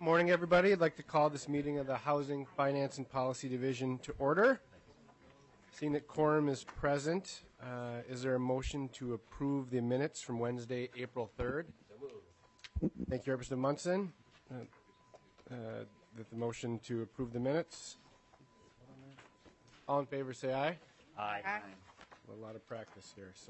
Morning, everybody. I'd like to call this meeting of the Housing, Finance, and Policy Division to order. Seeing that quorum is present, is there a motion to approve the minutes from Wednesday, April 3rd? Thank you, Representative Munson. The motion to approve the minutes. All in favor, say aye. Aye. A lot of practice here. So,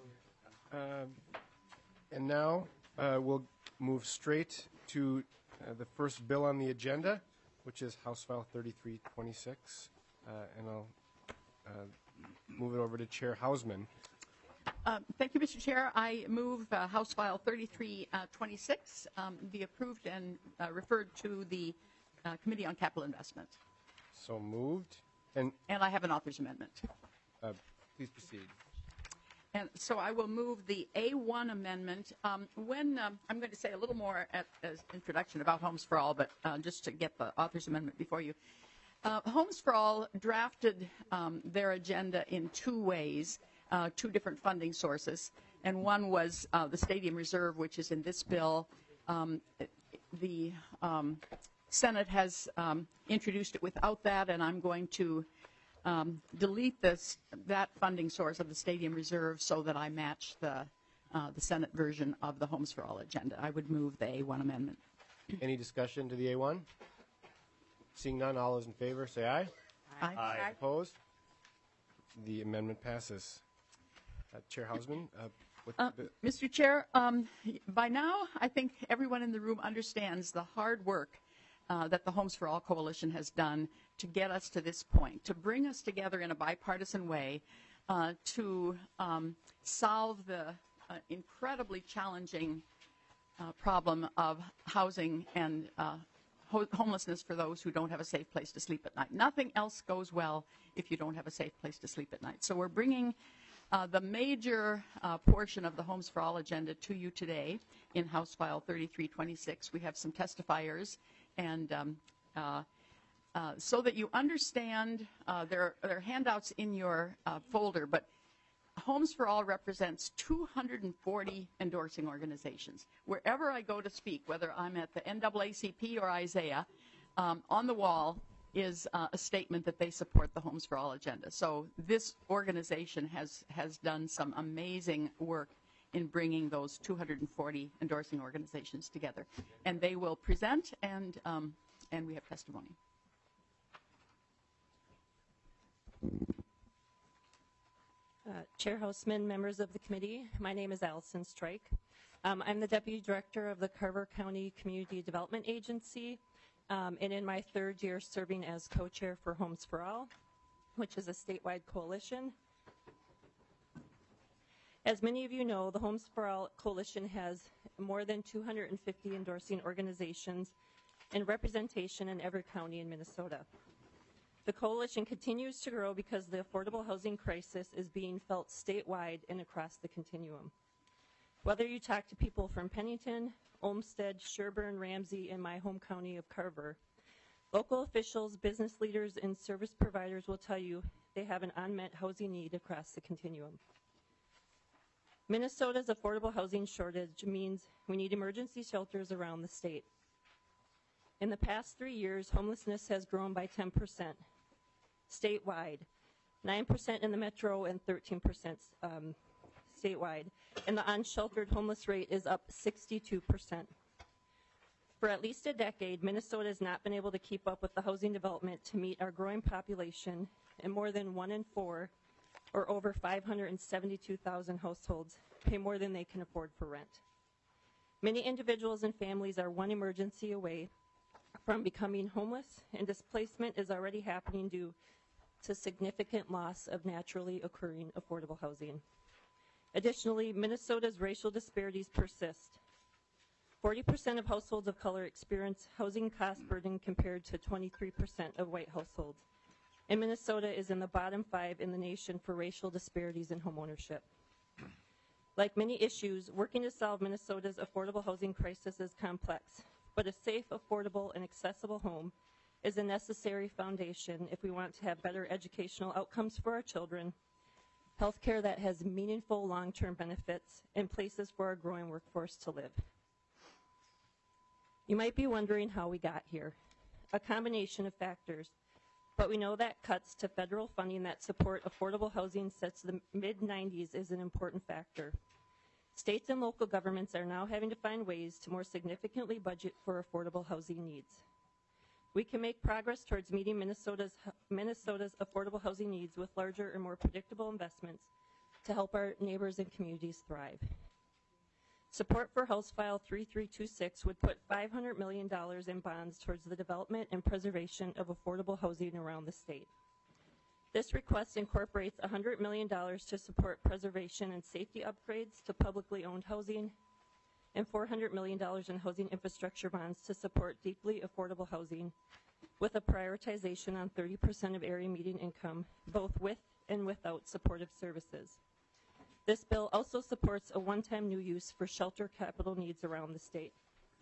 and now we'll move straight to the first bill on the agenda, which is House File 3326, and I'll move it over to Chair Hausman. Thank you, Mr. Chair. I move House File 3326 be approved and referred to the Committee on Capital Investment. So moved. And I have an author's amendment. Please proceed. And so I will move the A1 amendment. I'm going to say a little more as introduction about Homes for All, but just to get the author's amendment before you. Homes for All drafted their agenda in two ways, two different funding sources. And one was the Stadium Reserve, which is in this bill. The Senate has introduced it without that, and I'm going to delete that funding source of the Stadium Reserve so that I match the Senate version of the Homes for All agenda. I would move the A1 amendment. Any discussion to the A1? Seeing none, all those in favor say aye. Aye. Aye. Opposed? The amendment passes. Chair Hausman, Mr. Chair, by now I think everyone in the room understands the hard work that the Homes for All Coalition has done to get us to this point, to bring us together in a bipartisan way to solve the incredibly challenging problem of housing and homelessness for those who don't have a safe place to sleep at night. Nothing else goes well if you don't have a safe place to sleep at night. So we're bringing the major portion of the Homes for All agenda to you today in House File 3326. We have some testifiers, and so that you understand, there are handouts in your folder, but Homes for All represents 240 endorsing organizations. Wherever I go to speak, whether I'm at the NAACP or Isaiah, on the wall is a statement that they support the Homes for All agenda. So this organization has done some amazing work in bringing those 240 endorsing organizations together. And they will present, and we have testimony. Chair Hausman, members of the committee, my name is Allison Strike. I'm the Deputy Director of the Carver County Community Development Agency, and in my third year serving as co-chair for Homes for All, which is a statewide coalition. As many of you know, the Homes for All Coalition has more than 250 endorsing organizations and representation in every county in Minnesota. The coalition continues to grow because the affordable housing crisis is being felt statewide and across the continuum. Whether you talk to people from Pennington, Olmsted, Sherburne, Ramsey, and my home county of Carver, local officials, business leaders, and service providers will tell you they have an unmet housing need across the continuum. Minnesota's affordable housing shortage means we need emergency shelters around the state. In the past 3 years, homelessness has grown by 10% statewide, 9% in the metro, and 13% statewide. And the unsheltered homeless rate is up 62%. For at least a decade, Minnesota has not been able to keep up with the housing development to meet our growing population, and more than 1 in 4, or over 572,000 households, pay more than they can afford for rent. Many individuals and families are one emergency away from becoming homeless, and displacement is already happening due to significant loss of naturally occurring affordable housing. Additionally, Minnesota's racial disparities persist. 40% of households of color experience housing cost burden compared to 23% of white households. And Minnesota is in the bottom 5 in the nation for racial disparities in homeownership. Like many issues, working to solve Minnesota's affordable housing crisis is complex, but a safe, affordable, and accessible home is a necessary foundation if we want to have better educational outcomes for our children, healthcare that has meaningful long-term benefits, and places for our growing workforce to live. You might be wondering how we got here. A combination of factors, but we know that cuts to federal funding that support affordable housing since the mid-90s is an important factor. States and local governments are now having to find ways to more significantly budget for affordable housing needs. We can make progress towards meeting Minnesota's affordable housing needs with larger and more predictable investments to help our neighbors and communities thrive. Support for House File 3326 would put $500 million in bonds towards the development and preservation of affordable housing around the state. This request incorporates $100 million to support preservation and safety upgrades to publicly owned housing and $400 million in housing infrastructure bonds to support deeply affordable housing with a prioritization on 30% of area median income, both with and without supportive services. This bill also supports a one-time new use for shelter capital needs around the state.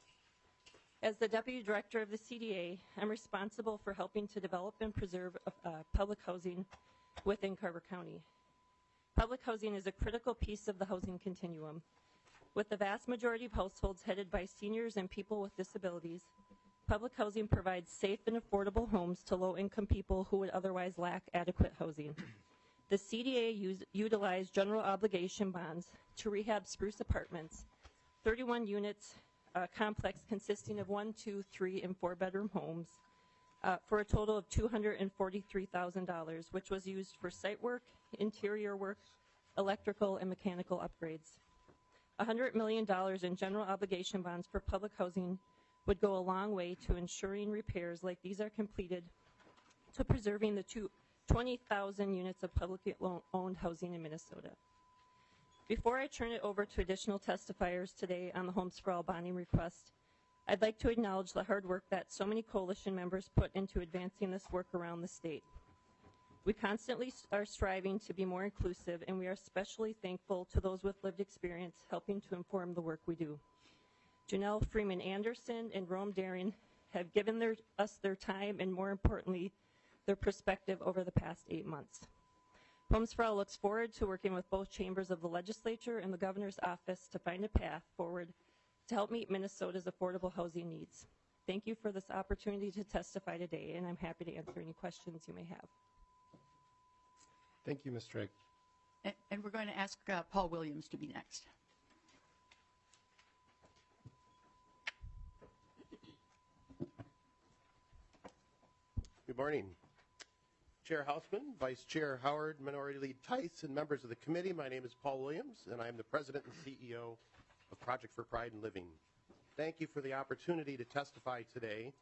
As the Deputy Director of the CDA, I'm responsible for helping to develop and preserve public housing within Carver County. Public housing is a critical piece of the housing continuum. With the vast majority of households headed by seniors and people with disabilities, public housing provides safe and affordable homes to low-income people who would otherwise lack adequate housing. The CDA utilized general obligation bonds to rehab Spruce Apartments, 31 units complex consisting of 1, 2, 3, and 4-bedroom homes for a total of $243,000, which was used for site work, interior work, electrical, and mechanical upgrades. $100 million in general obligation bonds for public housing would go a long way to ensuring repairs like these are completed to preserving the 20,000 units of publicly owned housing in Minnesota. Before I turn it over to additional testifiers today on the Homes for All bonding request, I'd like to acknowledge the hard work that so many coalition members put into advancing this work around the state. We constantly are striving to be more inclusive, and we are especially thankful to those with lived experience helping to inform the work we do. Janelle Freeman Anderson and Rome Daring have given us their time and, more importantly, their perspective over the past 8 months. Homes for All looks forward to working with both chambers of the legislature and the governor's office to find a path forward to help meet Minnesota's affordable housing needs. Thank you for this opportunity to testify today, and I'm happy to answer any questions you may have. Thank you, Ms. Drake. And we're going to ask Paul Williams to be next. Good morning. Chair Hausman, Vice Chair Howard, Minority Leader Tice, and members of the committee, my name is Paul Williams, and I am the President and CEO of Project for Pride in Living. Thank you for the opportunity to testify today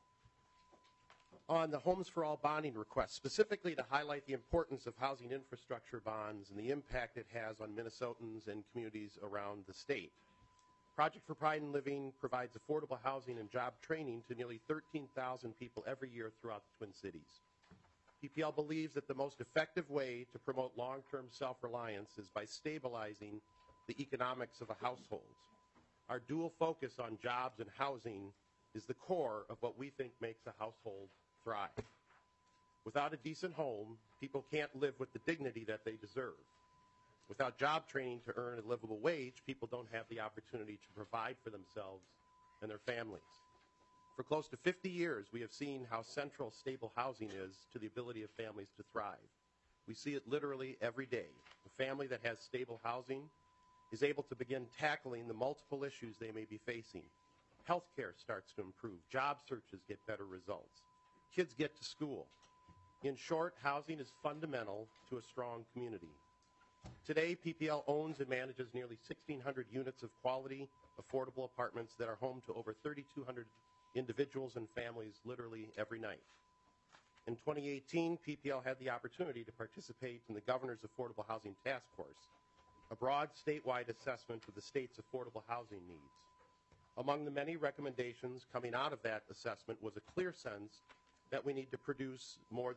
on the Homes for All bonding request, specifically to highlight the importance of housing infrastructure bonds and the impact it has on Minnesotans and communities around the state. Project for Pride in Living provides affordable housing and job training to nearly 13,000 people every year throughout the Twin Cities. PPL believes that the most effective way to promote long-term self-reliance is by stabilizing the economics of a household. Our dual focus on jobs and housing is the core of what we think makes a household thrive. Without a decent home, people can't live with the dignity that they deserve. Without job training to earn a livable wage, people don't have the opportunity to provide for themselves and their families. For close to 50 years, we have seen how central stable housing is to the ability of families to thrive. We see it literally every day. A family that has stable housing is able to begin tackling the multiple issues they may be facing. Healthcare starts to improve. Job searches get better results. Kids get to school. In short, housing is fundamental to a strong community. Today, PPL owns and manages nearly 1,600 units of quality, affordable apartments that are home to over 3,200 individuals and families literally every night. In 2018, PPL had the opportunity to participate in the Governor's Affordable Housing Task Force, a broad statewide assessment of the state's affordable housing needs. Among the many recommendations coming out of that assessment was a clear sense that we need to produce more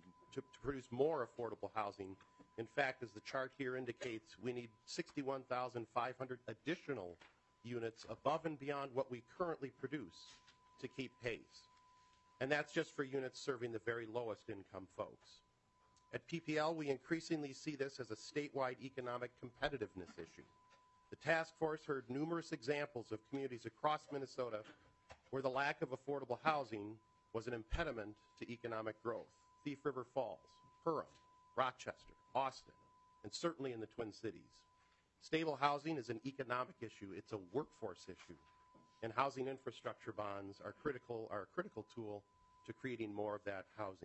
affordable housing. In fact, as the chart here indicates, we need 61,500 additional units above and beyond what we currently produce to keep pace. And that's just for units serving the very lowest income folks. At PPL, we increasingly see this as a statewide economic competitiveness issue. The task force heard numerous examples of communities across Minnesota where the lack of affordable housing was an impediment to economic growth. Thief River Falls, Perham, Rochester, Austin, and certainly in the Twin Cities. Stable housing is an economic issue. It's a workforce issue. And housing infrastructure bonds are a critical tool to creating more of that housing.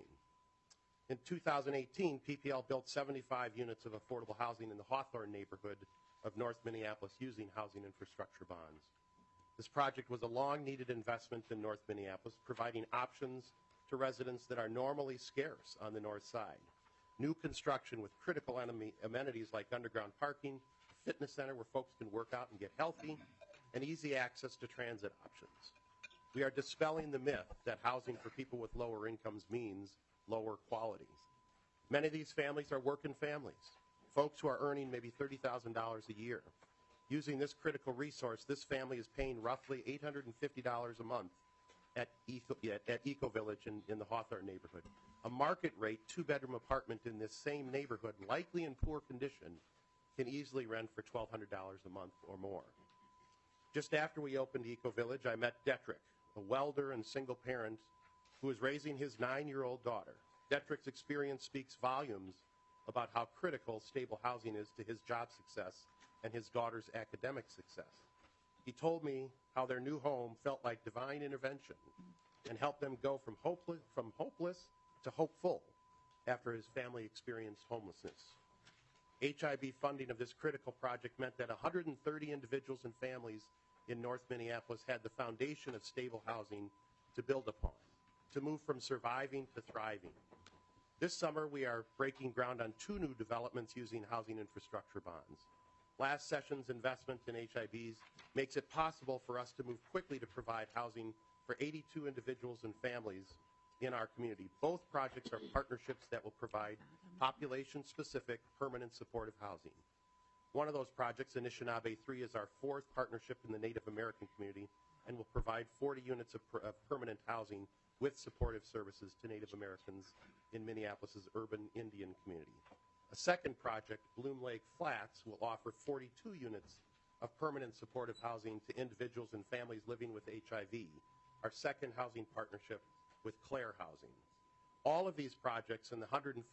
In 2018, PPL built 75 units of affordable housing in the Hawthorne neighborhood of North Minneapolis using housing infrastructure bonds. This project was a long-needed investment in North Minneapolis, providing options to residents that are normally scarce on the north side. New construction with critical amenities like underground parking, a fitness center where folks can work out and get healthy, and easy access to transit options. We are dispelling the myth that housing for people with lower incomes means lower quality. Many of these families are working families, folks who are earning maybe $30,000 a year. Using this critical resource, this family is paying roughly $850 a month at Eco Village in the Hawthorne neighborhood. A market rate two-bedroom apartment in this same neighborhood, likely in poor condition, can easily rent for $1,200 a month or more. Just after we opened Eco Village, I met Detrick, a welder and single parent who is raising his 9-year-old daughter. Detrick's experience speaks volumes about how critical stable housing is to his job success and his daughter's academic success. He told me how their new home felt like divine intervention and helped them go from hopeless to hopeful after his family experienced homelessness. HIB funding of this critical project meant that 130 individuals and families in North Minneapolis had the foundation of stable housing to build upon, to move from surviving to thriving. This summer, we are breaking ground on 2 new developments using housing infrastructure bonds. Last session's investment in HIBs makes it possible for us to move quickly to provide housing for 82 individuals and families in our community. Both projects are partnerships that will provide population-specific, permanent supportive housing. One of those projects, Anishinaabe 3, is our 4th partnership in the Native American community and will provide 40 units of permanent housing with supportive services to Native Americans in Minneapolis' urban Indian community. A second project, Bloom Lake Flats, will offer 42 units of permanent supportive housing to individuals and families living with HIV, our second housing partnership with Clare Housing. All of these projects and the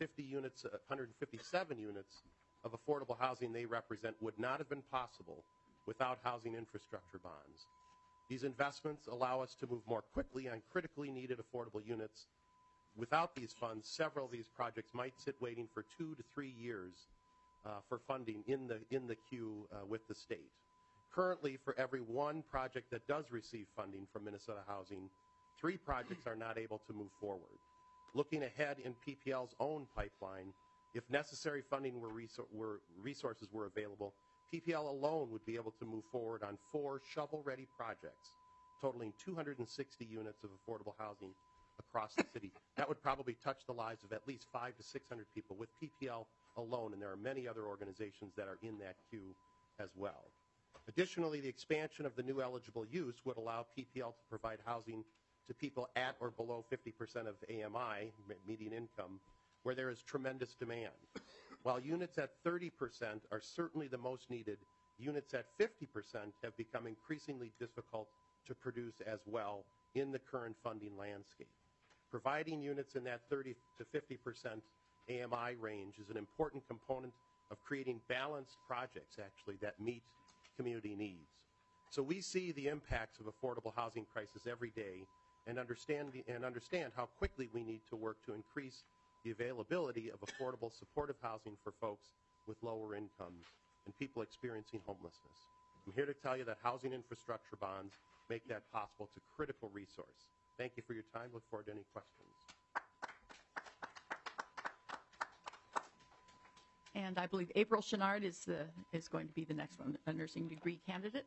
157 units of affordable housing they represent would not have been possible without housing infrastructure bonds. These investments allow us to move more quickly on critically needed affordable units. Without these funds, several of these projects might sit waiting for 2 to 3 years for funding in the queue with the state. Currently, for every 1 project that does receive funding from Minnesota Housing, 3 projects are not able to move forward. Looking ahead in PPL's own pipeline, if necessary funding resources were available, PPL alone would be able to move forward on 4 shovel-ready projects, totaling 260 units of affordable housing across the city. That would probably touch the lives of at least 500 to 600 people with PPL alone, and there are many other organizations that are in that queue as well. Additionally, the expansion of the new eligible use would allow PPL to provide housing to people at or below 50% of AMI, median income, where there is tremendous demand. While units at 30% are certainly the most needed, units at 50% have become increasingly difficult to produce as well in the current funding landscape. Providing units in that 30 to 50% AMI range is an important component of creating balanced projects, actually, that meet community needs. So we see the impacts of affordable housing crisis every day and understand how quickly we need to work to increase the availability of affordable supportive housing for folks with lower incomes and people experiencing homelessness. I'm here to tell you that housing infrastructure bonds make that possible. It's a critical resource. Thank you for your time. Look forward to any questions. And I believe April Chenard is going to be the next one, a nursing degree candidate.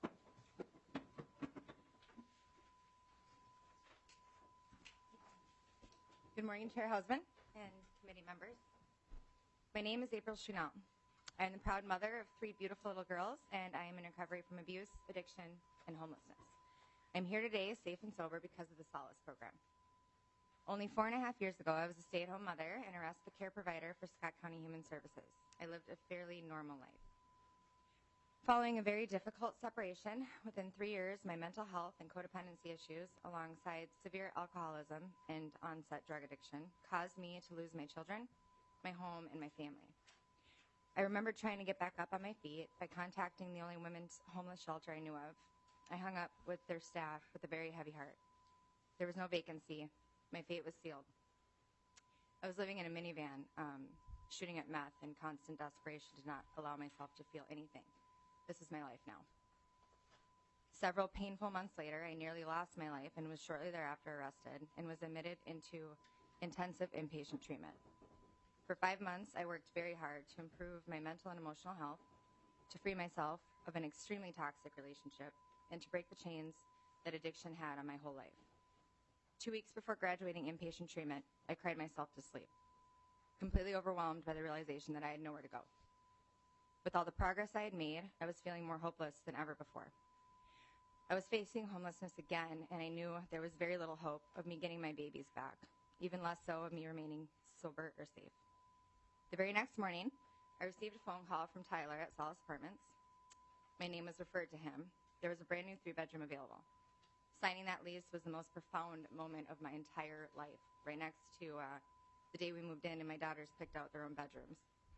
Good morning, Chair Hausman and committee members. My name is April Chenard. I am the proud mother of 3 beautiful little girls, and I am in recovery from abuse, addiction, and homelessness. I'm here today safe and sober because of the Solace program. Only 4.5 years ago, I was a stay-at-home mother and a respite care provider for Scott County Human Services. I lived a fairly normal life. Following a very difficult separation, within 3 years, my mental health and codependency issues, alongside severe alcoholism and onset drug addiction, caused me to lose my children, my home, and my family. I remember trying to get back up on my feet by contacting the only women's homeless shelter I knew of. I hung up with their staff with a very heavy heart. There was no vacancy. My fate was sealed. I was living in a minivan, shooting at meth in constant desperation to not allow myself to feel anything. This is my life now. Several painful months later, I nearly lost my life and was shortly thereafter arrested and was admitted into intensive inpatient treatment. For 5 months, I worked very hard to improve my mental and emotional health, to free myself of an extremely toxic relationship, and to break the chains that addiction had on my whole life. 2 weeks before graduating inpatient treatment, I cried myself to sleep, completely overwhelmed by the realization that I had nowhere to go. With all the progress I had made, I was feeling more hopeless than ever before. I was facing homelessness again, and I knew there was very little hope of me getting my babies back, even less so of me remaining sober or safe. The very next morning, I received a phone call from Tyler at Solace Apartments. My name was referred to him. There was a brand new 3-bedroom available. Signing that lease was the most profound moment of my entire life, right next to the day we moved in and my daughters picked out their own bedrooms.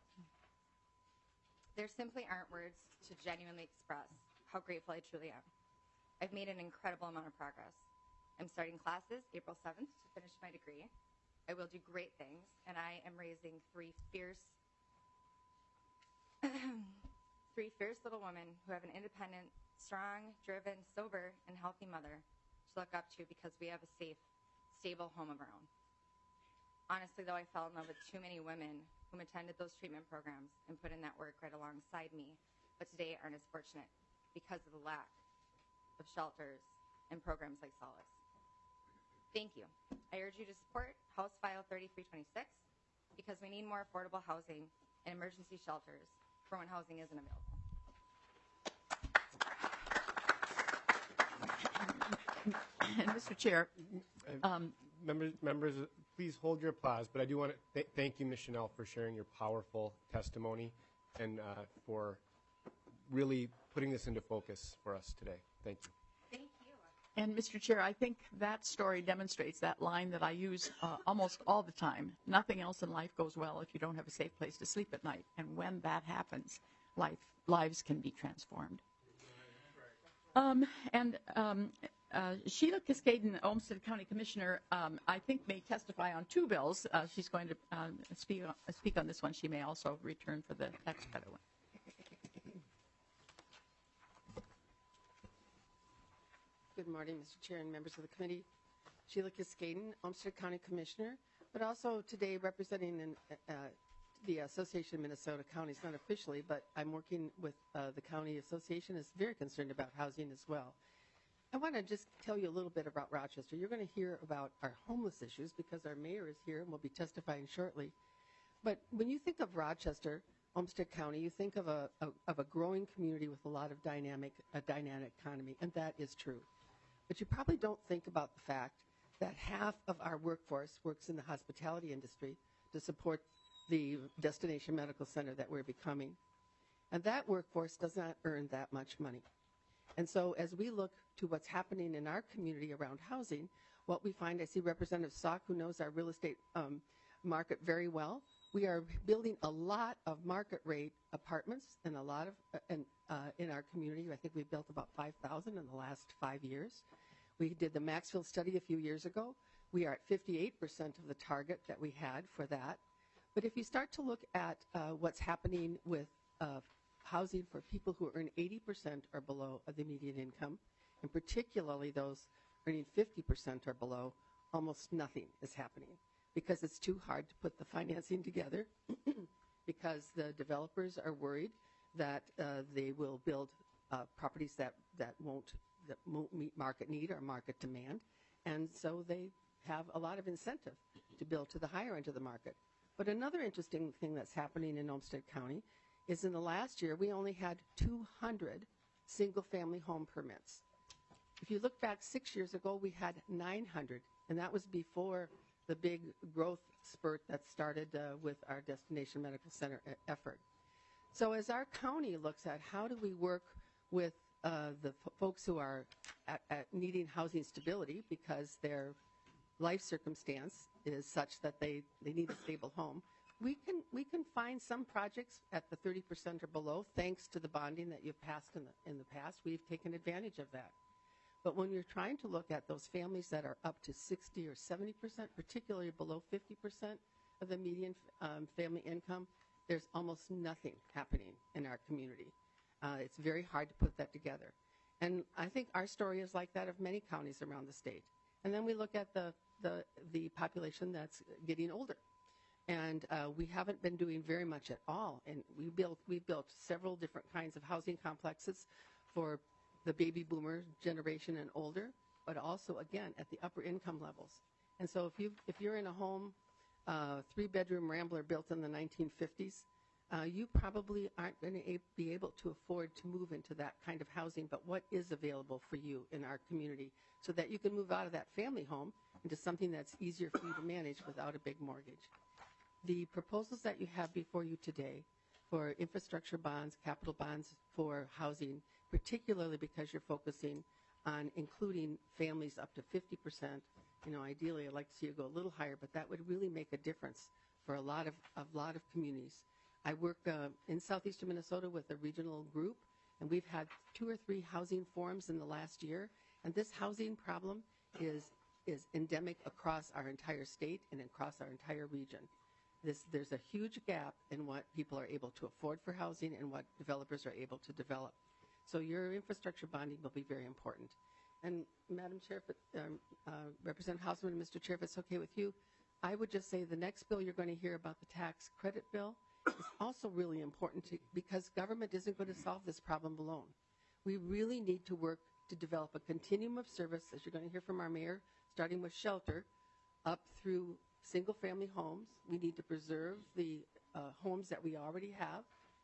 There simply aren't words to genuinely express how grateful I truly am. I've made an incredible amount of progress. I'm starting classes April 7th to finish my degree. I will do great things, and I am raising three fierce little women who have an independent, strong, driven, sober, and healthy mother to look up to because we have a safe, stable home of our own. Honestly, though, I fell in love with too many women whom attended those treatment programs and put in that work right alongside me, but today aren't as fortunate because of the lack of shelters and programs like Solace. Thank you. I urge you to support House File 3326 because we need more affordable housing and emergency shelters for when housing isn't available. And Mr. Chair, Members, please hold your applause, but I do want to thank you, Ms. Chanel, for sharing your powerful testimony and for really putting this into focus for us today. Thank you. Thank you. and Mr. Chair, I think that story demonstrates that line that I use almost all the time. Nothing else in life goes well if you don't have a safe place to sleep at night. And when that happens, lives can be transformed. Sheila Cascaden, Olmsted County Commissioner, I think may testify on two bills. She's going to speak on this one. She may also return for the tax credit one. Good morning, Mr. Chair and members of the committee. Sheila Cascaden, Olmsted County Commissioner, but also today representing the Association of Minnesota Counties, not officially, but I'm working with the county association, is very concerned about housing as well. I want to just tell you a little bit about Rochester. You're going to hear about our homeless issues because our mayor is here and will be testifying shortly. But when you think of Rochester, Olmsted County, you think of a growing community with a lot of dynamic economy, and that is true. But you probably don't think about the fact that half of our workforce works in the hospitality industry to support the destination medical center that we're becoming. And that workforce does not earn that much money. And so as we look to what's happening in our community around housing, what we find, I see Representative Sauk, who knows our real estate market very well. We are building a lot of market rate apartments and a lot of in our community. I think we've built about 5,000 in the last 5 years. We did the Maxfield study a few years ago. We are at 58% of the target that we had for that. But if you start to look at what's happening with housing for people who earn 80% or below of the median income, and particularly those earning 50% or below, almost nothing is happening because it's too hard to put the financing together because the developers are worried that they will build properties that won't meet market need or market demand. And so they have a lot of incentive to build to the higher end of the market. But another interesting thing that's happening in Olmsted County is in the last year, we only had 200 single-family home permits. If you look back 6 years ago, we had 900, and that was before the big growth spurt that started with our Destination Medical Center effort. So as our county looks at how do we work with the folks who are at needing housing stability because their life circumstance is such that they need a stable home, we can find some projects at the 30% or below thanks to the bonding that you've passed in the past. We've taken advantage of that. But when you're trying to look at those families that are up to 60 or 70%, particularly below 50% of the median family income, there's almost nothing happening in our community. It's very hard to put that together. And I think our story is like that of many counties around the state. And then we look at the population that's getting older. And we haven't been doing very much at all. And we built several different kinds of housing complexes for the baby boomer generation and older, but also, again, at the upper income levels. And so if you're in a home, 3-bedroom Rambler built in the 1950s, you probably aren't going to be able to afford to move into that kind of housing, but what is available for you in our community so that you can move out of that family home into something that's easier for you to manage without a big mortgage. The proposals that you have before you today for infrastructure bonds, capital bonds for housing, particularly because you're focusing on including families up to 50%. Ideally, I'd like to see you go a little higher, but that would really make a difference for a lot of communities. I work in southeastern Minnesota with a regional group, and we've had 2 or 3 housing forums in the last year, and this housing problem is endemic across our entire state and across our entire region. There's a huge gap in what people are able to afford for housing and what developers are able to develop. So your infrastructure bonding will be very important. And Madam Chair, Representative Hausman and Mr. Chair, if it's okay with you, I would just say the next bill you're going to hear about the tax credit bill is also really important because government isn't going to solve this problem alone. We really need to work to develop a continuum of service, as you're going to hear from our mayor, starting with shelter, up through single-family homes. We need to preserve the homes that we already have.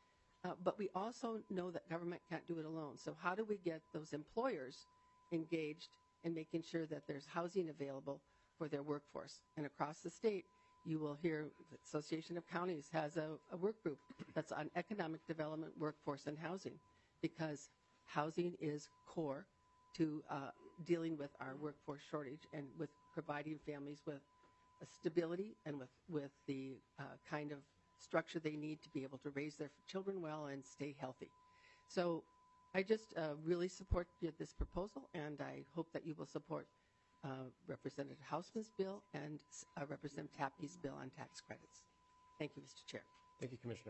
But we also know that government can't do it alone. So how do we get those employers engaged in making sure that there's housing available for their workforce? And across the state, you will hear the Association of Counties has a work group that's on economic development, workforce, and housing, because housing is core to dealing with our workforce shortage and with providing families with a stability and with the kind of structure they need to be able to raise their children well and stay healthy. So I just really support this proposal, and I hope that you will support Representative Hausman's bill and Representative Tapke's bill on tax credits. Thank you, Mr. Chair. Thank you, Commissioner.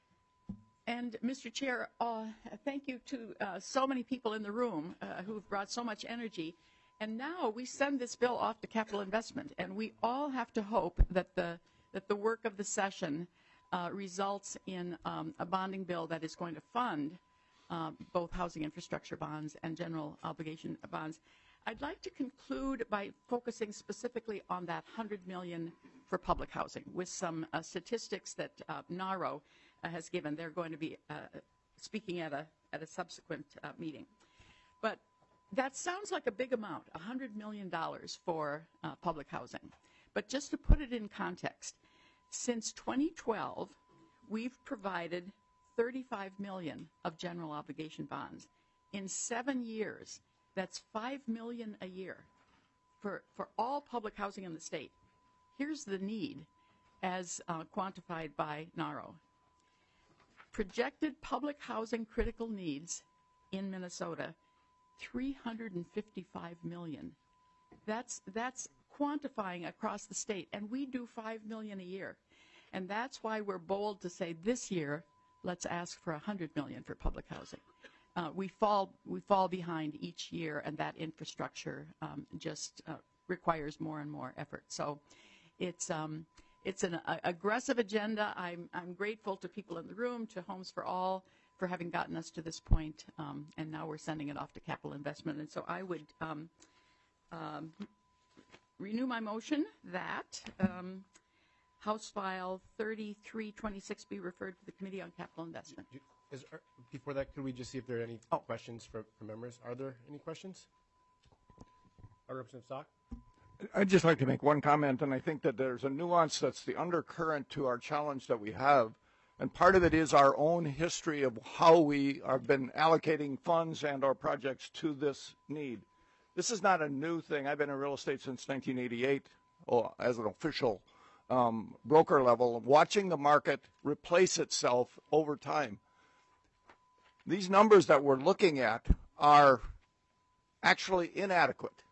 And Mr. Chair, thank you to so many people in the room who've brought so much energy. And now we send this bill off to capital investment, and we all have to hope that the work of the session results in a bonding bill that is going to fund both housing infrastructure bonds and general obligation bonds. I'd like to conclude by focusing specifically on that $100 million for public housing with some statistics that NARO has given. They're going to be speaking at a subsequent meeting. But that sounds like a big amount, $100 million for public housing. But just to put it in context, since 2012, we've provided $35 million of general obligation bonds. In 7 years, that's $5 million a year for all public housing in the state. Here's the need as quantified by NARO. Projected public housing critical needs in Minnesota, $355 million. That's quantifying across the state, and we do $5 million a year. And that's why we're bold to say this year, let's ask for $100 million for public housing. We fall behind each year, and that infrastructure just requires more and more effort. So it's an aggressive agenda. I'm grateful to people in the room, to Homes for All, for having gotten us to this point, and now we're sending it off to capital investment. And so I would renew my motion that House File 3326 be referred to the Committee on Capital Investment. Before that, could we just see if there are any questions from members? Are there any questions? Representative Stock? I'd just like to make one comment, and I think that there's a nuance that's the undercurrent to our challenge that we have And part of it is our own history of how we have been allocating funds and our projects to this need. This is not a new thing. I've been in real estate since 1988 as an official broker level, watching the market replace itself over time. These numbers that we're looking at are actually inadequate.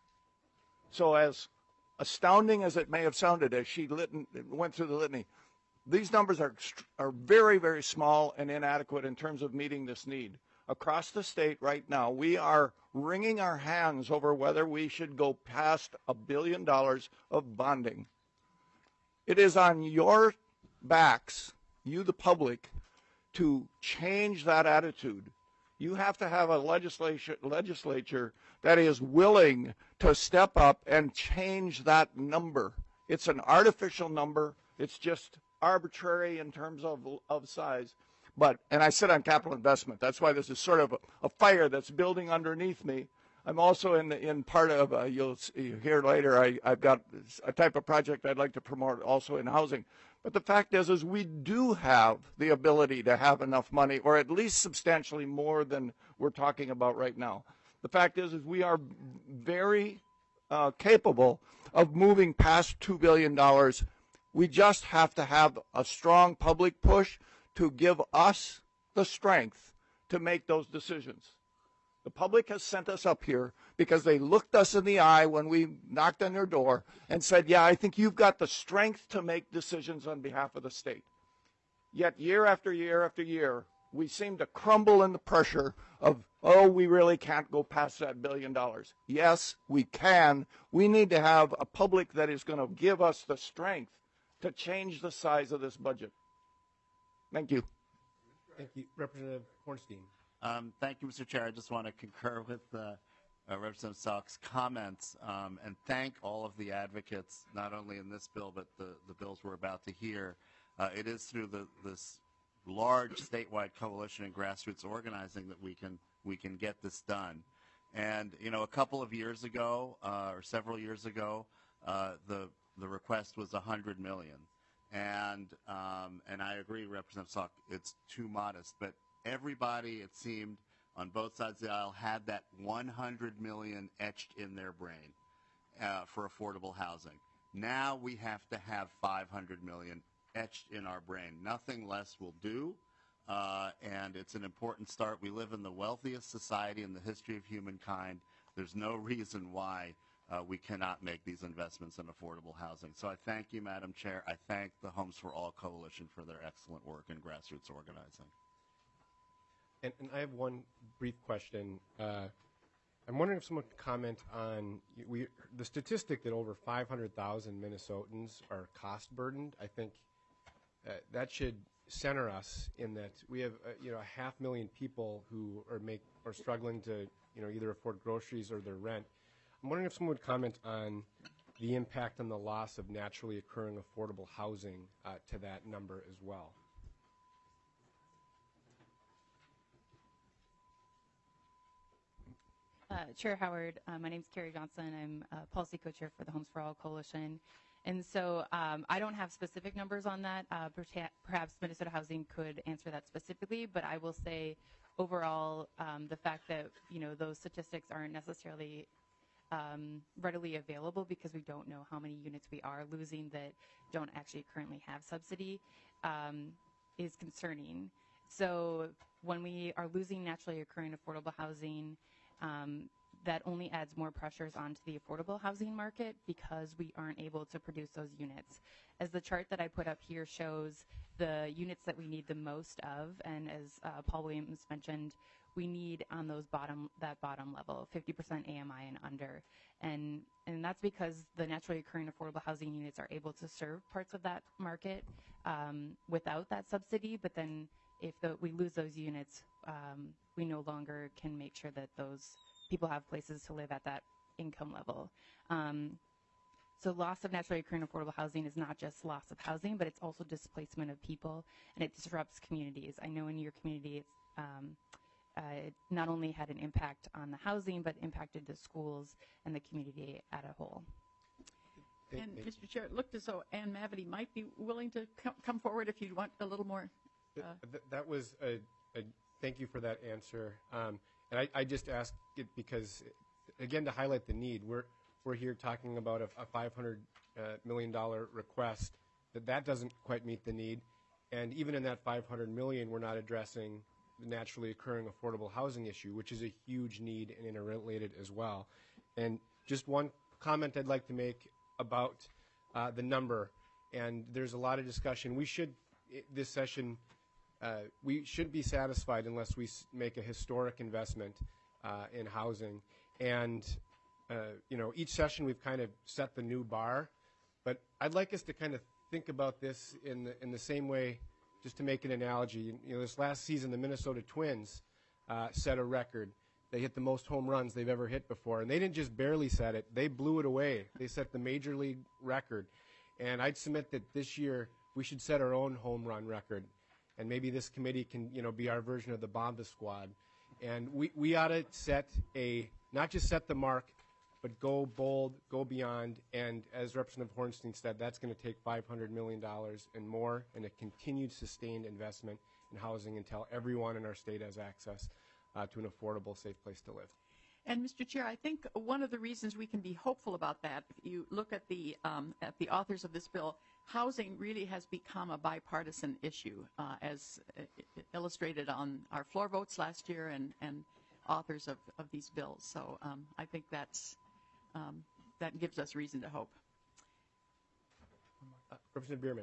So as astounding as it may have sounded as she went through the litany, these numbers are very, very small and inadequate in terms of meeting this need. Across the state right now, we are wringing our hands over whether we should go past $1 billion of bonding. It is on your backs, you the public, to change that attitude. You have to have a legislature that is willing to step up and change that number. It's an artificial number. It's just arbitrary in terms of size. And I sit on capital investment. That's why this is sort of a fire that's building underneath me. I'm also in part of, you'll hear later, I've got a type of project I'd like to promote also in housing. But the fact is we do have the ability to have enough money, or at least substantially more than we're talking about right now. The fact is we are very capable of moving past $2 billion. We just have to have a strong public push to give us the strength to make those decisions. The public has sent us up here because they looked us in the eye when we knocked on their door and said, yeah, I think you've got the strength to make decisions on behalf of the state. Yet year after year after year, we seem to crumble in the pressure of, oh, we really can't go past that $1 billion. Yes, we can. We need to have a public that is going to give us the strength to change the size of this budget. Thank you. Thank you. Representative Hornstein. Thank you, Mr. Chair. I just want to concur with Representative Salk's comments and thank all of the advocates, not only in this bill, but the bills we're about to hear. It is through this large statewide coalition and grassroots organizing that we can get this done. And, you know, a couple of years ago, or several years ago, the request was $100 million. And I agree, Representative Salk, it's too modest. But everybody, it seemed, on both sides of the aisle had that $100 million etched in their brain for affordable housing. Now we have to have $500 million etched in our brain. Nothing less will do, and it's an important start. We live in the wealthiest society in the history of humankind. There's no reason why we cannot make these investments in affordable housing. So I thank you, Madam Chair. I thank the Homes for All Coalition for their excellent work in grassroots organizing. And I have one brief question. I'm wondering if someone could comment on the statistic that over 500,000 Minnesotans are cost burdened. I think that should center us in that we have 500,000 people who are struggling to either afford groceries or their rent. I'm wondering if someone would comment on the impact on the loss of naturally occurring affordable housing to that number as well. Chair Howard, my name is Carrie Johnson. I'm policy co-chair for the Homes for All Coalition. And so I don't have specific numbers on that. Perhaps Minnesota Housing could answer that specifically, but I will say overall the fact that those statistics aren't necessarily readily available because we don't know how many units we are losing that don't actually currently have subsidy is concerning. So when we are losing naturally occurring affordable housing, that only adds more pressures onto the affordable housing market because we aren't able to produce those units. As the chart that I put up here shows the units that we need the most of, and as Paul Williams mentioned, we need on that bottom level, 50% AMI and under. And that's because the naturally occurring affordable housing units are able to serve parts of that market without that subsidy, but then if we lose those units, we no longer can make sure that those people have places to live at that income level. So loss of naturally occurring affordable housing is not just loss of housing, but it's also displacement of people, and it disrupts communities. I know in your community, it not only had an impact on the housing, but impacted the schools and the community as a whole. And Mr. Chair, it looked as though Ann Mavity might be willing to come forward if you want a little more That was a thank you for that answer. And I just asked it because, again, to highlight the need. We're here talking about a $500 million request. That doesn't quite meet the need. And even in that $500 million, we're not addressing the naturally occurring affordable housing issue, which is a huge need and interrelated as well. And just one comment I'd like to make about the number. And there's a lot of discussion. This session, we should be satisfied unless we make a historic investment in housing. And each session we've kind of set the new bar. But I'd like us to kind of think about this in the same way, just to make an analogy. This last season, the Minnesota Twins set a record. They hit the most home runs they've ever hit before. And they didn't just barely set it. They blew it away. They set the major league record. And I'd submit that this year we should set our own home run record. And maybe this committee can be our version of the Bomba Squad. And we ought to not just set the mark, but go bold, go beyond. And as Representative Hornstein said, that's going to take $500 million and more, and a continued sustained investment in housing until everyone in our state has access to an affordable, safe place to live. And Mr. Chair, I think one of the reasons we can be hopeful about that, if you look at the authors of this bill, housing really has become a bipartisan issue, as illustrated on our floor votes last year and authors of these bills. So I think that gives us reason to hope. Representative Bierman.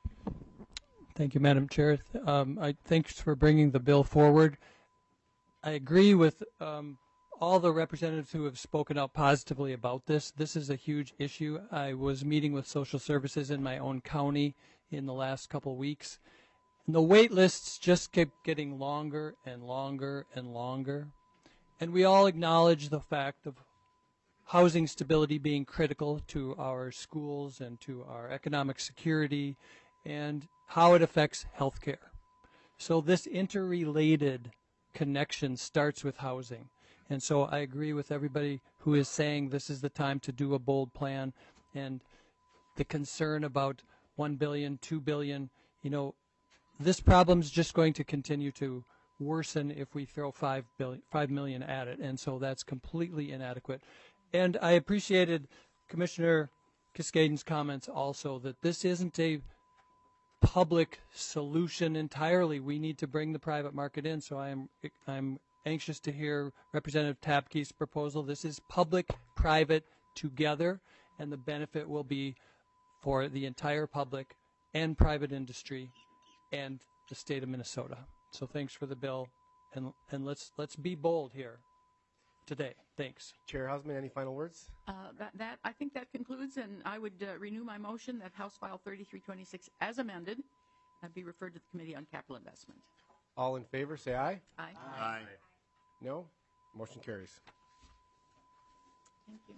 Thank you, Madam Chair. Thanks for bringing the bill forward. I agree with all the representatives who have spoken out positively about this. This is a huge issue. I was meeting with social services in my own county in the last couple weeks, and the wait lists just kept getting longer and longer and longer. And we all acknowledge the fact of housing stability being critical to our schools and to our economic security and how it affects healthcare. So this interrelated connection starts with housing. And so I agree with everybody who is saying this is the time to do a bold plan, and the concern about $1 billion, $2 billion, this problem's just going to continue to worsen if we throw $5 million at it. And so that's completely inadequate. And I appreciated Commissioner Cascaden's comments also that this isn't a public solution entirely. We need to bring the private market in. So I'm anxious to hear Representative Tapke's proposal. This is public-private together, and the benefit will be for the entire public and private industry and the state of Minnesota. So thanks for the bill, and let's be bold here today. Thanks. Chair Hausman, any final words? I think that concludes, and I would renew my motion that House File 3326, as amended, be referred to the Committee on Capital Investment. All in favor, say aye. Aye. Aye. No? Motion carries. Thank you.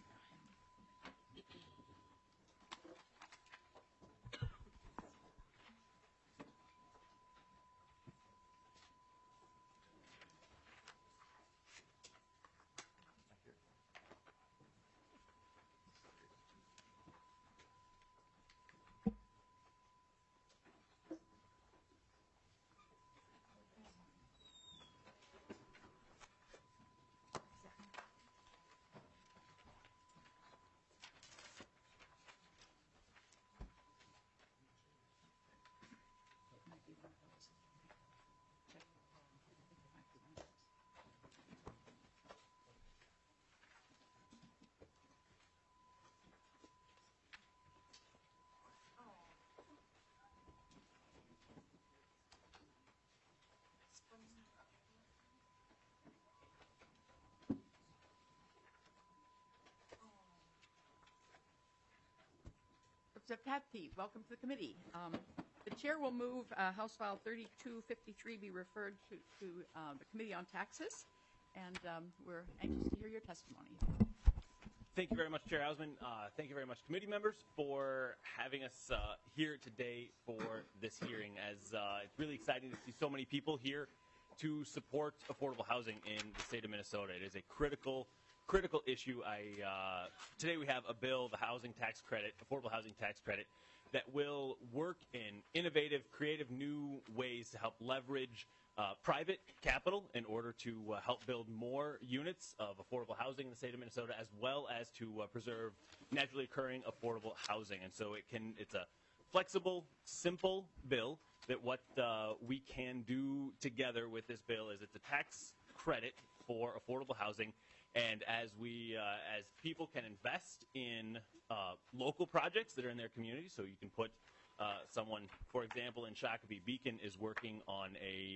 Representative Tapke, welcome to the committee. The chair will move House File 3253 be referred to the Committee on Taxes, and we're anxious to hear your testimony. Thank you very much, Chair Hausman. Thank you very much, committee members, for having us here today for this hearing. As it's really exciting to see so many people here to support affordable housing in the state of Minnesota. It is a critical issue. Today we have a bill, the housing tax credit, affordable housing tax credit, that will work in innovative, creative, new ways to help leverage private capital in order to help build more units of affordable housing in the state of Minnesota, as well as to preserve naturally occurring affordable housing. And so it's a flexible, simple bill that what we can do together with this bill is it's a tax credit for affordable housing. And as people can invest in local projects that are in their community, so you can put someone, for example, in Shakopee, Beacon is working on a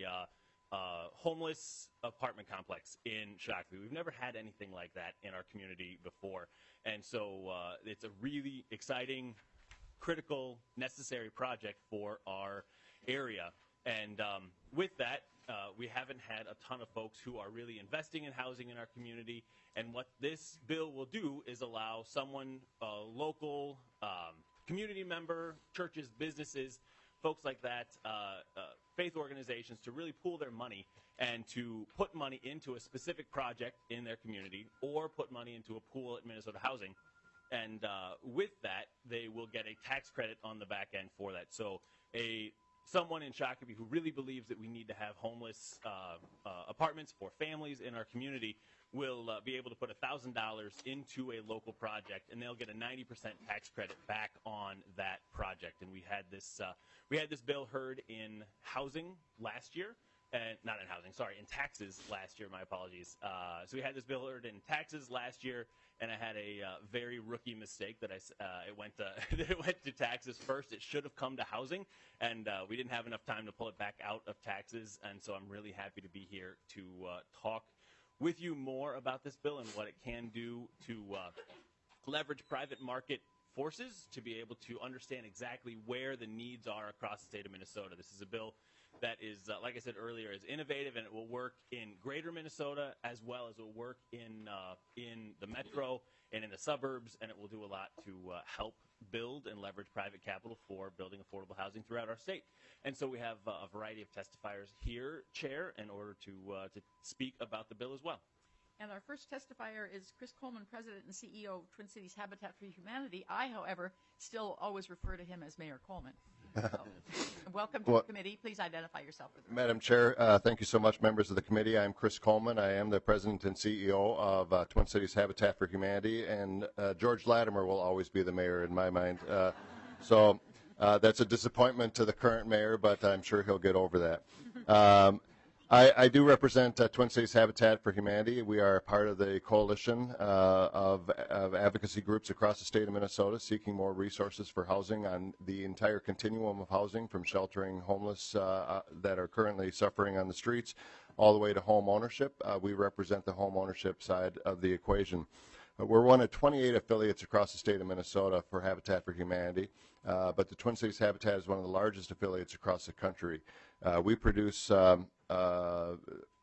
homeless apartment complex in Shakopee. We've never had anything like that in our community before. And so it's a really exciting, critical, necessary project for our area. And with that, we haven't had a ton of folks who are really investing in housing in our community. And what this bill will do is allow someone, a local community member, churches, businesses, folks like that, faith organizations, to really pool their money and to put money into a specific project in their community or put money into a pool at Minnesota Housing. And with that, they will get a tax credit on the back end for that. So someone in Shakopee who really believes that we need to have homeless apartments for families in our community will be able to put $1,000 into a local project, and they'll get a 90% tax credit back on that project. And we had this bill heard in housing last year, and not in housing, sorry, in taxes last year. My apologies. So we had this bill heard in taxes last year, and I had a very rookie mistake that it went to taxes first. It should have come to housing, and we didn't have enough time to pull it back out of taxes. And so I'm really happy to be here to talk with you more about this bill and what it can do to leverage private market forces to be able to understand exactly where the needs are across the state of Minnesota. This is a bill that is, like I said earlier, is innovative, and it will work in greater Minnesota as well as it will work in the metro and in the suburbs, and it will do a lot to help build and leverage private capital for building affordable housing throughout our state. And so we have a variety of testifiers here, Chair, in order to speak about the bill as well. And our first testifier is Chris Coleman, President and CEO of Twin Cities Habitat for Humanity. I, however, still always refer to him as Mayor Coleman. So, welcome to the committee. Please identify yourself. Madam Chair, thank you so much, members of the committee. I'm Chris Coleman. I am the President and CEO of Twin Cities Habitat for Humanity, and George Latimer will always be the mayor in my mind. So that's a disappointment to the current mayor, but I'm sure he'll get over that. I do represent Twin Cities Habitat for Humanity. We are part of the coalition of advocacy groups across the state of Minnesota seeking more resources for housing on the entire continuum of housing, from sheltering homeless that are currently suffering on the streets all the way to home ownership. We represent the home ownership side of the equation. We're one of 28 affiliates across the state of Minnesota for Habitat for Humanity, but the Twin Cities Habitat is one of the largest affiliates across the country. We produce about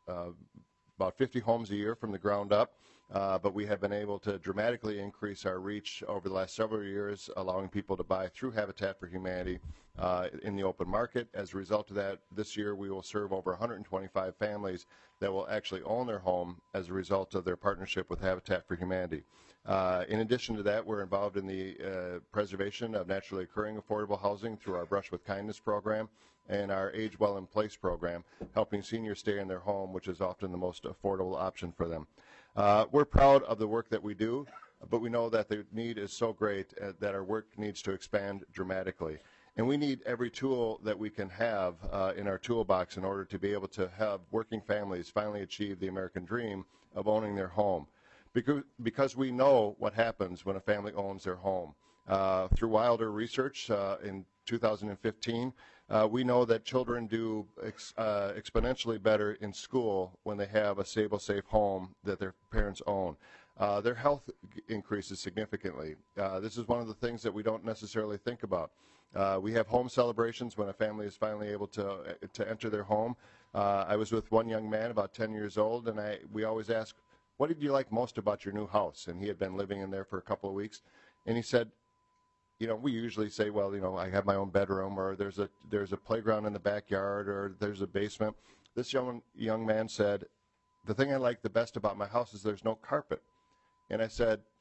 50 homes a year from the ground up, but we have been able to dramatically increase our reach over the last several years, allowing people to buy through Habitat for Humanity in the open market. As a result of that, this year we will serve over 125 families that will actually own their home as a result of their partnership with Habitat for Humanity. In addition to that, we're involved in the preservation of naturally occurring affordable housing through our Brush with Kindness program and our Age Well in Place program, helping seniors stay in their home, which is often the most affordable option for them. We're proud of the work that we do, but we know that the need is so great that our work needs to expand dramatically. And we need every tool that we can have in our toolbox in order to be able to have working families finally achieve the American dream of owning their home. Because we know what happens when a family owns their home. Through Wilder research in 2015, we know that children do exponentially better in school when they have a stable, safe home that their parents own. Their health increases significantly. This is one of the things that we don't necessarily think about. We have home celebrations when a family is finally able to enter their home. I was with one young man about 10 years old, and we always ask, what did you like most about your new house? And he had been living in there for a couple of weeks. And he said, you know, we usually say, well, you know, I have my own bedroom, or there's a playground in the backyard, or there's a basement. This young man said, the thing I like the best about my house is there's no carpet. And I said,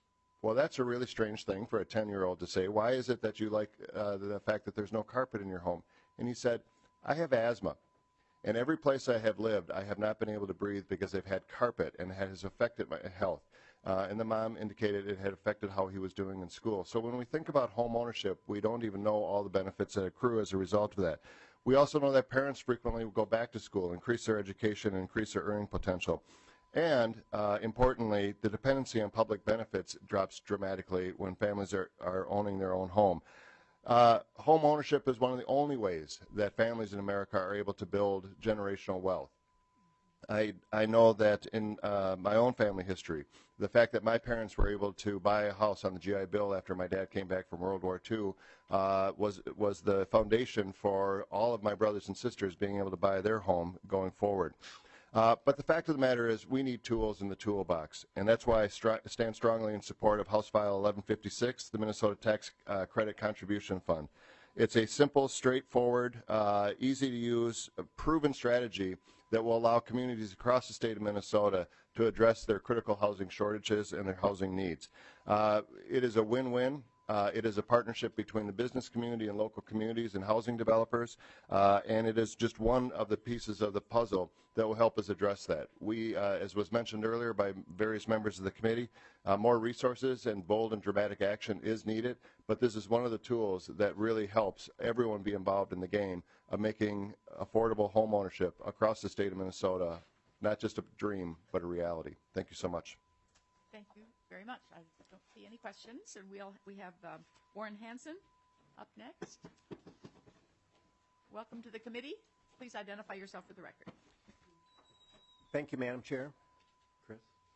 Well, that's a really strange thing for a 10-year-old to say. Why is it that you like the fact that there's no carpet in your home? And he said, I have asthma. And every place I have lived, I have not been able to breathe because they've had carpet, and it has affected my health. And the mom indicated it had affected how he was doing in school. So when we think about home ownership, we don't even know all the benefits that accrue as a result of that. We also know that parents frequently will go back to school, increase their education, and increase their earning potential. And importantly, the dependency on public benefits drops dramatically when families are owning their own home. Home ownership is one of the only ways that families in America are able to build generational wealth. I know that in my own family history, the fact that my parents were able to buy a house on the GI Bill after my dad came back from World War II was the foundation for all of my brothers and sisters being able to buy their home going forward. But the fact of the matter is we need tools in the toolbox, and that's why I stand strongly in support of House File 1156, the Minnesota Tax Credit Contribution Fund. It's a simple, straightforward, easy-to-use, proven strategy that will allow communities across the state of Minnesota to address their critical housing shortages and their housing needs. It is a win-win. It is a partnership between the business community and local communities and housing developers, and it is just one of the pieces of the puzzle that will help us address that. We, as was mentioned earlier by various members of the committee, more resources and bold and dramatic action is needed, but this is one of the tools that really helps everyone be involved in the game of making affordable home ownership across the state of Minnesota not just a dream, but a reality. Thank you so much. Thank you very much. I don't see any questions, and we have Warren Hansen up next. Welcome to the committee. Please identify yourself for the record. Thank you, Madam Chair. Chris.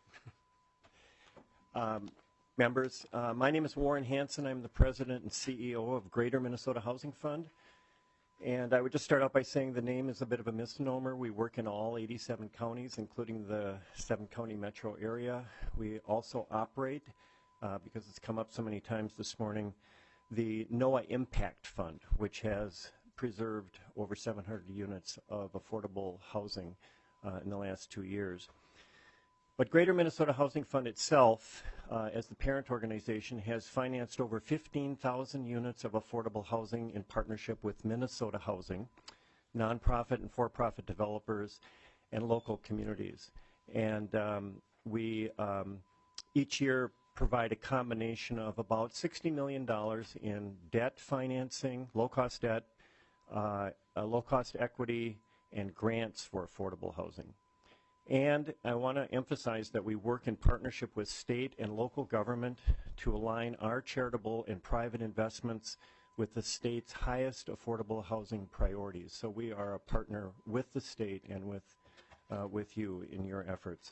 Members, my name is Warren Hansen. I'm the President and CEO of Greater Minnesota Housing Fund. And I would just start out by saying the name is a bit of a misnomer. We work in all 87 counties, including the 7-county metro area. We also operate, because it's come up so many times this morning, the NOAA Impact Fund, which has preserved over 700 units of affordable housing in the last 2 years. But Greater Minnesota Housing Fund itself, as the parent organization, has financed over 15,000 units of affordable housing in partnership with Minnesota Housing, nonprofit and for-profit developers, and local communities. And we each year provide a combination of about $60 million in debt financing, low-cost debt, low-cost equity, and grants for affordable housing. And I want to emphasize that we work in partnership with state and local government to align our charitable and private investments with the state's highest affordable housing priorities. So we are a partner with the state and with you in your efforts.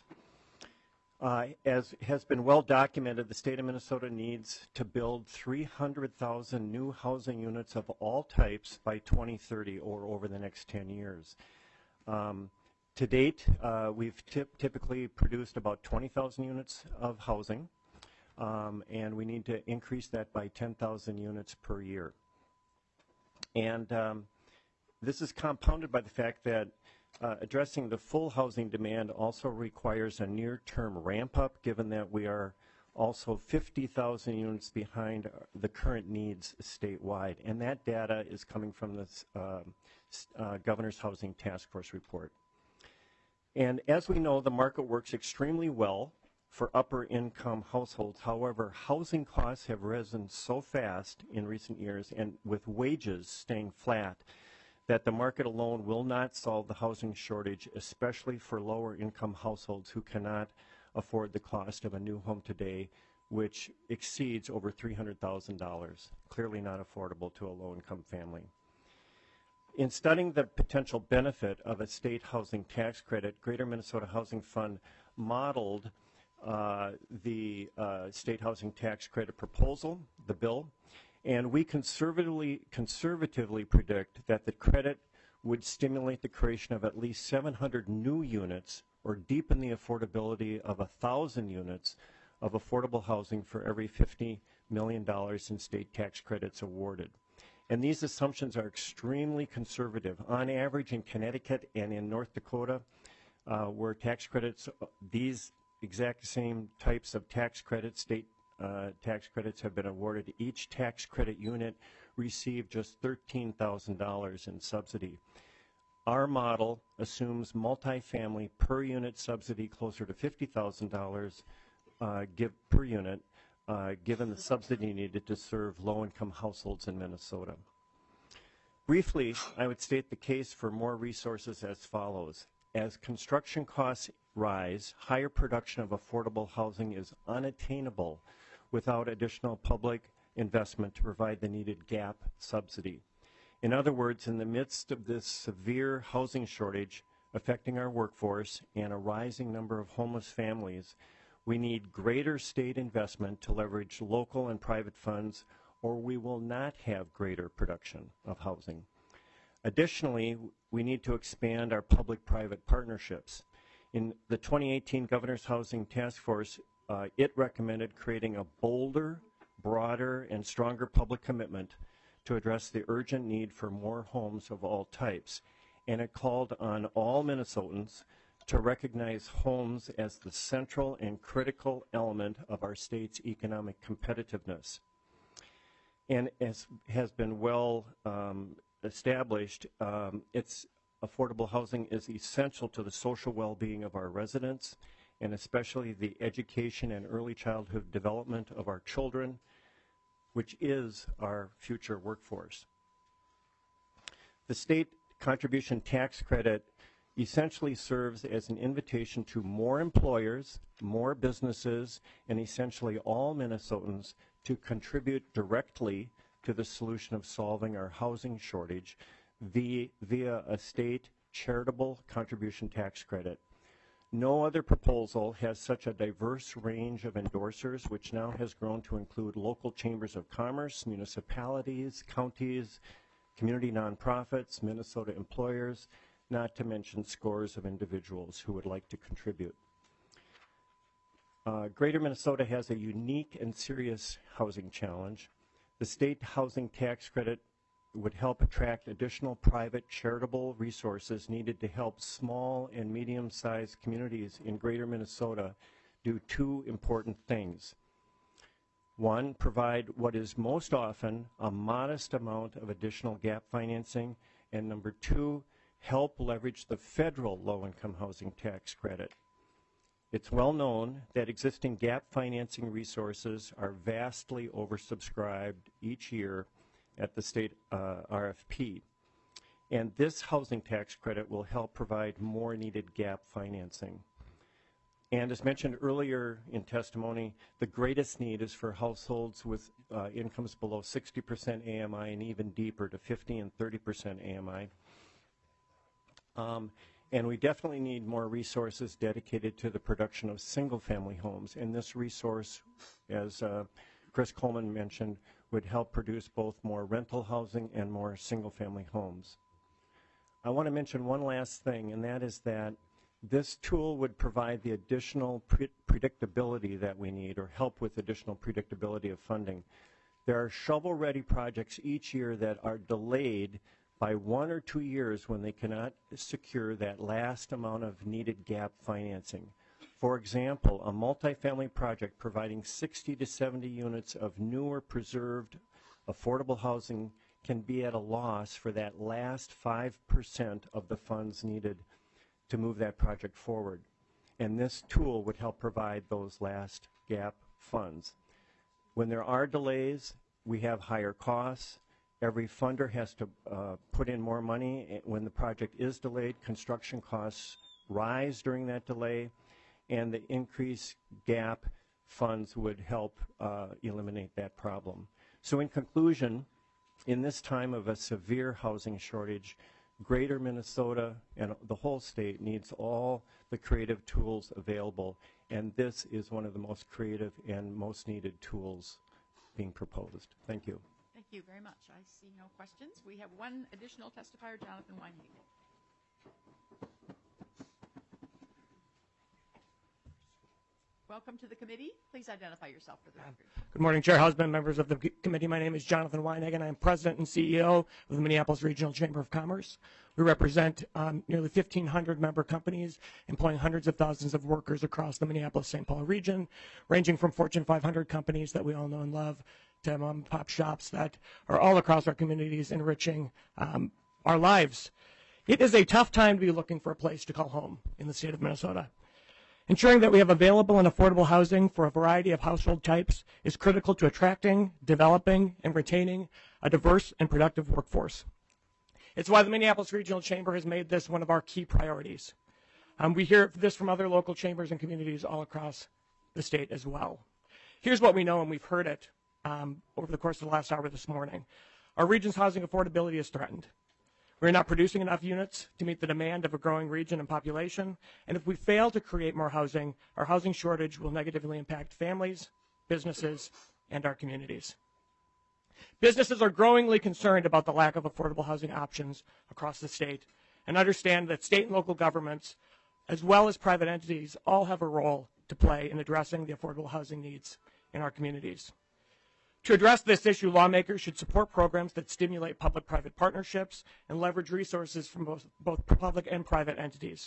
As has been well documented, the state of Minnesota needs to build 300,000 new housing units of all types by 2030 or over the next 10 years. To date, we've typically produced about 20,000 units of housing, and we need to increase that by 10,000 units per year. And this is compounded by the fact that addressing the full housing demand also requires a near-term ramp-up, given that we are also 50,000 units behind the current needs statewide. And that data is coming from the Governor's Housing Task Force report. And as we know, the market works extremely well for upper income households. However, housing costs have risen so fast in recent years, and with wages staying flat, that the market alone will not solve the housing shortage, especially for lower income households who cannot afford the cost of a new home today, which exceeds over $300,000. Clearly not affordable to a low income family. In studying the potential benefit of a state housing tax credit, Greater Minnesota Housing Fund modeled the state housing tax credit proposal, the bill, and we conservatively predict that the credit would stimulate the creation of at least 700 new units or deepen the affordability of 1,000 units of affordable housing for every $50 million in state tax credits awarded. And these assumptions are extremely conservative. On average, in Connecticut and in North Dakota, where tax credits, these exact same types of tax credits, state tax credits have been awarded. Each tax credit unit received just $13,000 in subsidy. Our model assumes multifamily per unit subsidy closer to $50,000 per unit, given the subsidy needed to serve low-income households in Minnesota. Briefly, I would state the case for more resources as follows. As construction costs rise, higher production of affordable housing is unattainable without additional public investment to provide the needed gap subsidy. In other words, in the midst of this severe housing shortage affecting our workforce and a rising number of homeless families, we need greater state investment to leverage local and private funds, or we will not have greater production of housing. Additionally, we need to expand our public-private partnerships. In the 2018 Governor's Housing Task Force, it recommended creating a bolder, broader, and stronger public commitment to address the urgent need for more homes of all types. And it called on all Minnesotans to recognize homes as the central and critical element of our state's economic competitiveness. And as has been well established, affordable housing is essential to the social well-being of our residents, and especially the education and early childhood development of our children, which is our future workforce. The state contribution tax credit essentially serves as an invitation to more employers, more businesses, and essentially all Minnesotans to contribute directly to the solution of solving our housing shortage via a state charitable contribution tax credit. No other proposal has such a diverse range of endorsers, which now has grown to include local chambers of commerce, municipalities, counties, community nonprofits, Minnesota employers, not to mention scores of individuals who would like to contribute. Greater Minnesota has a unique and serious housing challenge. The state housing tax credit would help attract additional private charitable resources needed to help small and medium-sized communities in Greater Minnesota do two important things. One, provide what is most often a modest amount of additional gap financing, and number two, help leverage the federal low-income housing tax credit. It's well known that existing gap financing resources are vastly oversubscribed each year at the state RFP. And this housing tax credit will help provide more needed gap financing. And as mentioned earlier in testimony, the greatest need is for households with incomes below 60% AMI and even deeper to 50 and 30% AMI. And we definitely need more resources dedicated to the production of single-family homes. And this resource, as Chris Coleman mentioned, would help produce both more rental housing and more single-family homes. I want to mention one last thing, and that is that this tool would provide the additional predictability that we need, or help with additional predictability of funding. There are shovel-ready projects each year that are delayed by 1 or 2 years when they cannot secure that last amount of needed gap financing. For example, a multifamily project providing 60 to 70 units of new or preserved affordable housing can be at a loss for that last 5% of the funds needed to move that project forward. And this tool would help provide those last gap funds. When there are delays, we have higher costs. Every funder has to put in more money. When the project is delayed, construction costs rise during that delay, and the increased gap funds would help eliminate that problem. So in conclusion, in this time of a severe housing shortage, Greater Minnesota and the whole state needs all the creative tools available, and this is one of the most creative and most needed tools being proposed. Thank you. Thank you very much. I see no questions. We have one additional testifier, Jonathan Weinhagen. Welcome to the committee. Please identify yourself for the record. Good morning, Chair Husband, members of the committee. My name is Jonathan Weinhagen. I am President and CEO of the Minneapolis Regional Chamber of Commerce. We represent nearly 1,500 member companies employing hundreds of thousands of workers across the Minneapolis-St. Paul region, ranging from Fortune 500 companies that we all know and love to mom-and-pop shops that are all across our communities, enriching our lives. It is a tough time to be looking for a place to call home in the state of Minnesota. Ensuring that we have available and affordable housing for a variety of household types is critical to attracting, developing, and retaining a diverse and productive workforce. It's why the Minneapolis Regional Chamber has made this one of our key priorities. We hear this from other local chambers and communities all across the state as well. Here's what we know, and we've heard it over the course of the last hour this morning. Our region's housing affordability is threatened. We're not producing enough units to meet the demand of a growing region and population, and if we fail to create more housing, our housing shortage will negatively impact families, businesses, and our communities. Businesses are growingly concerned about the lack of affordable housing options across the state and understand that state and local governments, as well as private entities, all have a role to play in addressing the affordable housing needs in our communities. To address this issue, lawmakers should support programs that stimulate public-private partnerships and leverage resources from both public and private entities.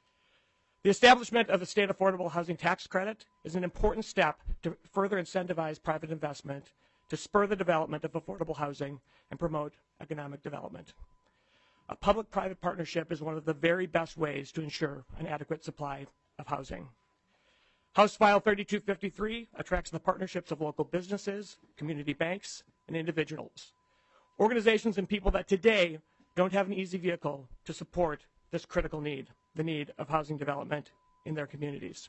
The establishment of a state affordable housing tax credit is an important step to further incentivize private investment, to spur the development of affordable housing and promote economic development. A public-private partnership is one of the very best ways to ensure an adequate supply of housing. House File 3253 attracts the partnerships of local businesses, community banks, and individuals, organizations and people that today don't have an easy vehicle to support this critical need, the need of housing development in their communities.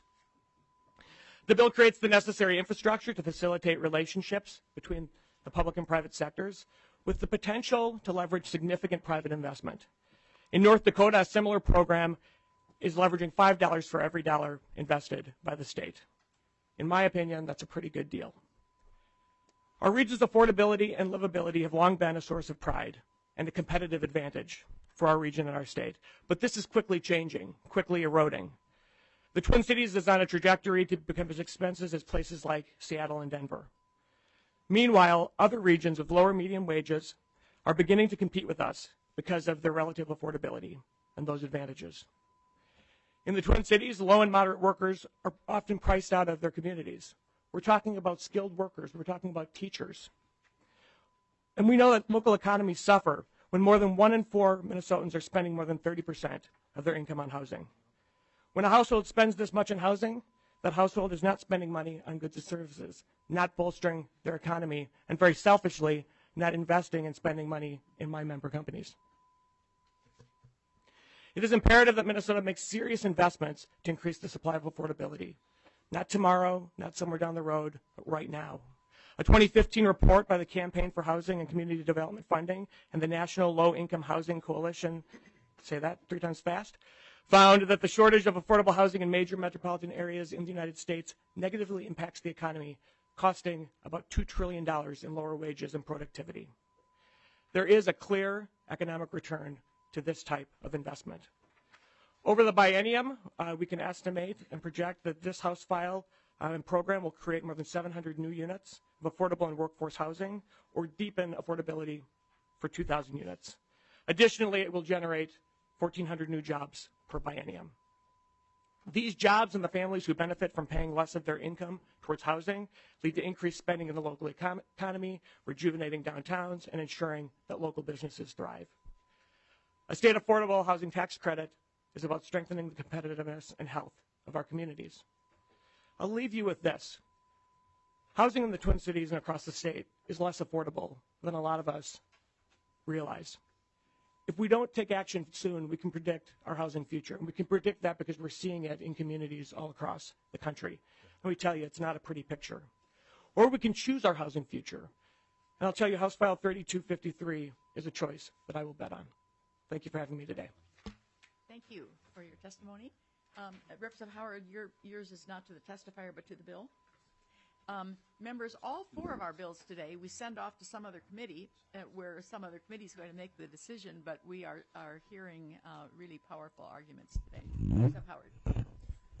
The bill creates the necessary infrastructure to facilitate relationships between the public and private sectors with the potential to leverage significant private investment. In North Dakota, a similar program is leveraging $5 for every dollar invested by the state. In my opinion, that's a pretty good deal. Our region's affordability and livability have long been a source of pride and a competitive advantage for our region and our state. But this is quickly changing, quickly eroding. The Twin Cities is on a trajectory to become as expensive as places like Seattle and Denver. Meanwhile, other regions with lower median wages are beginning to compete with us because of their relative affordability and those advantages. In the Twin Cities, low and moderate workers are often priced out of their communities. We're talking about skilled workers. We're talking about teachers. And we know that local economies suffer when more than 1 in 4 Minnesotans are spending more than 30% of their income on housing. When a household spends this much on housing, that household is not spending money on goods and services, not bolstering their economy, and very selfishly, not investing and spending money in my member companies. It is imperative that Minnesota makes serious investments to increase the supply of affordability. Not tomorrow, not somewhere down the road, but right now. A 2015 report by the Campaign for Housing and Community Development Funding and the National Low Income Housing Coalition, say that 3 times fast, found that the shortage of affordable housing in major metropolitan areas in the United States negatively impacts the economy, costing about $2 trillion in lower wages and productivity. There is a clear economic return to this type of investment. Over the biennium, we can estimate and project that this House file and program will create more than 700 new units of affordable and workforce housing or deepen affordability for 2,000 units. Additionally, it will generate 1,400 new jobs per biennium. These jobs and the families who benefit from paying less of their income towards housing lead to increased spending in the local economy, rejuvenating downtowns, and ensuring that local businesses thrive. A state affordable housing tax credit is about strengthening the competitiveness and health of our communities. I'll leave you with this. Housing in the Twin Cities and across the state is less affordable than a lot of us realize. If we don't take action soon, we can predict our housing future. And we can predict that because we're seeing it in communities all across the country. And we tell you it's not a pretty picture. Or we can choose our housing future. And I'll tell you, House File 3253 is a choice that I will bet on. Thank you for having me today. Thank you for your testimony. Representative Howard, yours is not to the testifier but to the bill. Members, all 4 of our bills today we send off to some other committee where some other committee is going to make the decision, but we are hearing really powerful arguments today. Representative Howard.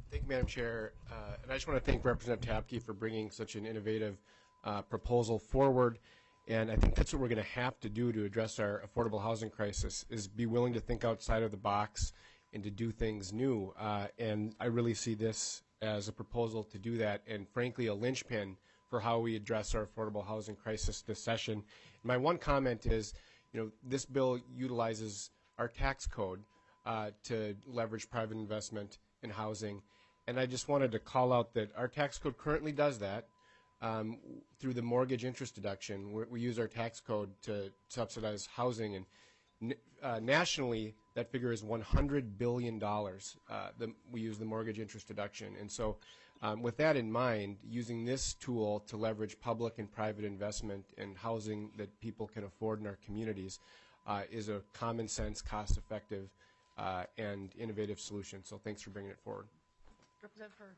Thank you, Madam Chair. And I just want to thank Representative Tapke for bringing such an innovative proposal forward. And I think that's what we're going to have to do to address our affordable housing crisis, is be willing to think outside of the box and to do things new. And I really see this as a proposal to do that, and frankly, a linchpin for how we address our affordable housing crisis this session. And my one comment is, this bill utilizes our tax code to leverage private investment in housing. And I just wanted to call out that our tax code currently does that through the mortgage interest deduction. We use our tax code to subsidize housing, and nationally, that figure is $100 billion. We use the mortgage interest deduction. And so with that in mind, using this tool to leverage public and private investment in housing that people can afford in our communities is a common sense, cost-effective, and innovative solution. So thanks for bringing it forward. Representative Hur.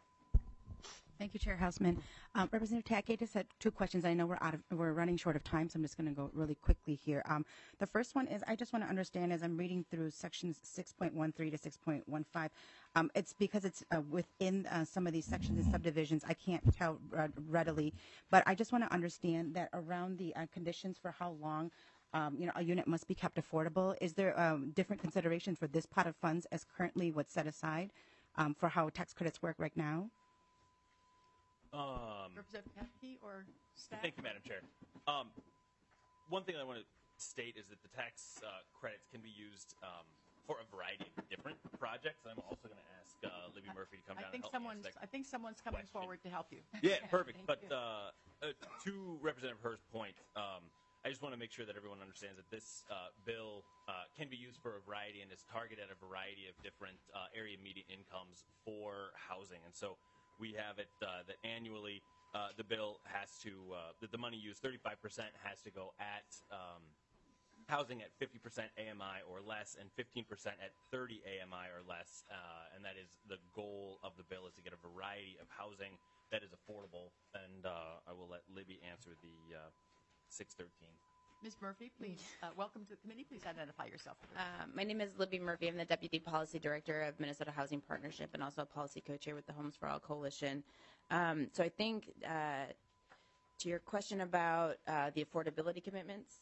Thank you, Chair Houseman. Representative Tackey, I just had two questions. I know we're running short of time, so I'm just going to go really quickly here. The first one is I just want to understand, as I'm reading through sections 6.13 to 6.15, it's because it's within some of these sections and subdivisions. I can't tell readily, but I just want to understand that around the conditions for how long a unit must be kept affordable. Is there different considerations for this pot of funds as currently what's set aside for how tax credits work right now? Representative Tackey or staff? Thank you, Madam Chair. One thing I want to state is that the tax credits can be used for a variety of different projects. I'm also going to ask Libby Murphy to come down and help me answer that. I think someone's coming forward to help you. Yeah, perfect. But to Representative Hur's point, I just want to make sure that everyone understands that this bill can be used for a variety and is targeted at a variety of different area median incomes for housing. And so we have it that annually the bill has to, that the money used, 35% has to go at housing at 50% AMI or less, and 15% at 30 AMI or less. And that is the goal of the bill, is to get a variety of housing that is affordable. And I will let Libby answer the 613. Ms. Murphy, please. Welcome to the committee. Please identify yourself. My name is Libby Murphy. I'm the Deputy Policy Director of Minnesota Housing Partnership and also a Policy Co-Chair with the Homes for All Coalition. So I think to your question about the affordability commitments,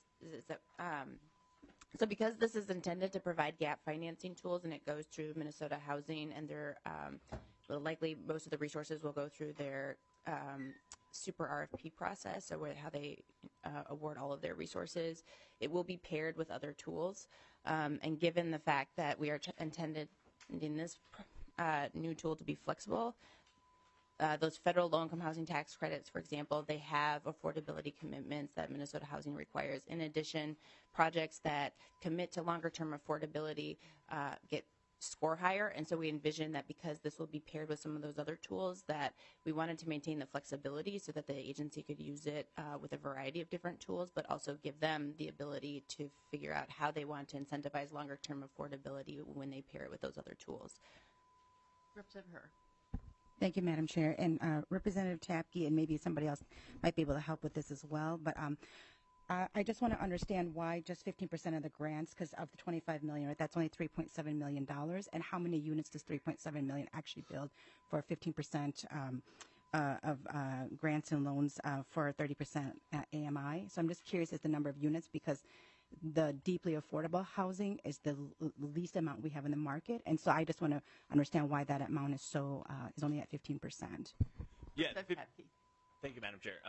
so because this is intended to provide gap financing tools and it goes through Minnesota Housing, and they're likely most of the resources will go through their super RFP process, or how they award all of their resources. It will be paired with other tools, and given the fact that we are intended in this new tool to be flexible, those federal low-income housing tax credits, for example, they have affordability commitments that Minnesota Housing requires. In addition, projects that commit to longer-term affordability get score higher, and so we envision that because this will be paired with some of those other tools, that we wanted to maintain the flexibility so that the agency could use it with a variety of different tools, but also give them the ability to figure out how they want to incentivize longer-term affordability when they pair it with those other tools. Representative Hur. Thank you, Madam Chair. And Representative Tapke, and maybe somebody else might be able to help with this as well, but I just want to understand why just 15% of the grants, because of the $25 million, right, that's only $3.7 million, and how many units does $3.7 million actually build for 15% of grants and loans for 30% AMI? So I'm just curious as the number of units, because the deeply affordable housing is the least amount we have in the market, and so I just want to understand why that amount is so is only at 15%. Yeah. Thank you, Madam Chair.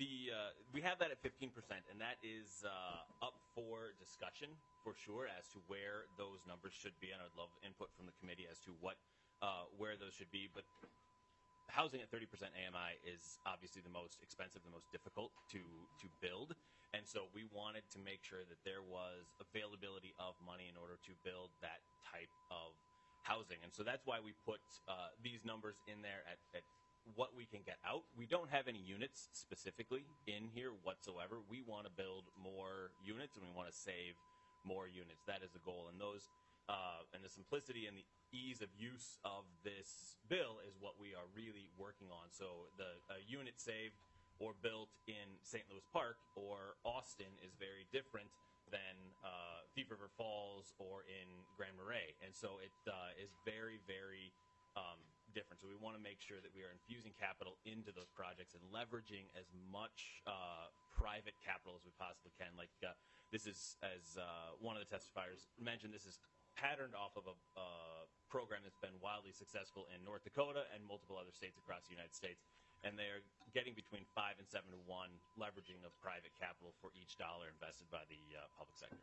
We have that at 15%, and that is up for discussion for sure as to where those numbers should be, and I'd love input from the committee as to where those should be. But housing at 30% AMI is obviously the most expensive, the most difficult to build, and so we wanted to make sure that there was availability of money in order to build that type of housing, and so that's why we put these numbers in there at what we can get out. We don't have any units specifically in here whatsoever. We want to build more units, and we want to save more units. That is the goal, and those and the simplicity and the ease of use of this bill is what we are really working on. So the unit saved or built in St. Louis Park or Austin is very different than Thief River Falls or in Grand Marais, and so it is very, very different. So we want to make sure that we are infusing capital into those projects and leveraging as much private capital as we possibly can. Like this is, as one of the testifiers mentioned, this is patterned off of a program that's been wildly successful in North Dakota and multiple other states across the United States. And they are getting between 5 and 7 to 1 leveraging of private capital for each dollar invested by the public sector.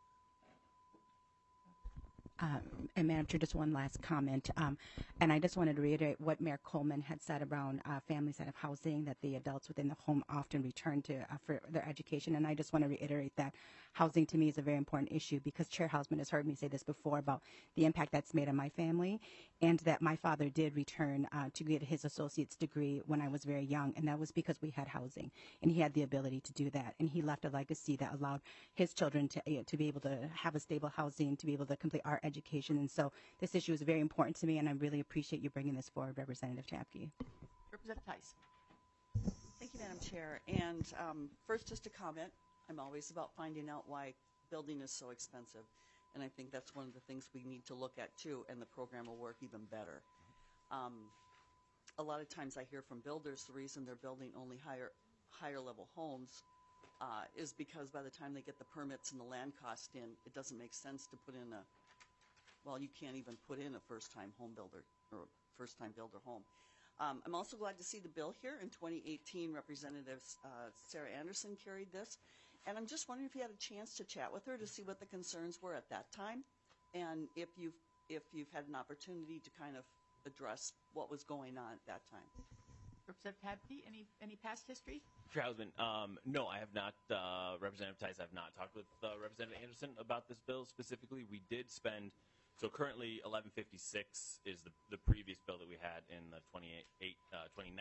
And Madam Chair, just one last comment. And I just wanted to reiterate what Mayor Coleman had said around families that have housing, that the adults within the home often return to for their education. And I just want to reiterate that housing to me is a very important issue, because Chair Hausman has heard me say this before about the impact that's made on my family, and that my father did return to get his associate's degree when I was very young, and that was because we had housing, and he had the ability to do that. And he left a legacy that allowed his children to be able to have a stable housing, to be able to complete our education. And so this issue is very important to me, and I really appreciate you bringing this forward, Representative Chapke. Representative Tice. Thank you, Madam Chair. And first, just a comment. I'm always about finding out why building is so expensive. And I think that's one of the things we need to look at, too, and the program will work even better. A lot of times I hear from builders the reason they're building only higher level homes is because by the time they get the permits and the land cost in, it doesn't make sense to put in well, you can't even put in a first-time home builder or first-time builder home. I'm also glad to see the bill here. In 2018, Representative Sarah Anderson carried this. And I'm just wondering if you had a chance to chat with her to see what the concerns were at that time, and if you've had an opportunity to kind of address what was going on at that time. Representative Tabke, any past history? Chair Hausman, no, I have not. Representative Tice, I have not talked with Representative Anderson about this bill specifically. We did spend. So currently, 1156 is the previous bill that we had in the 2019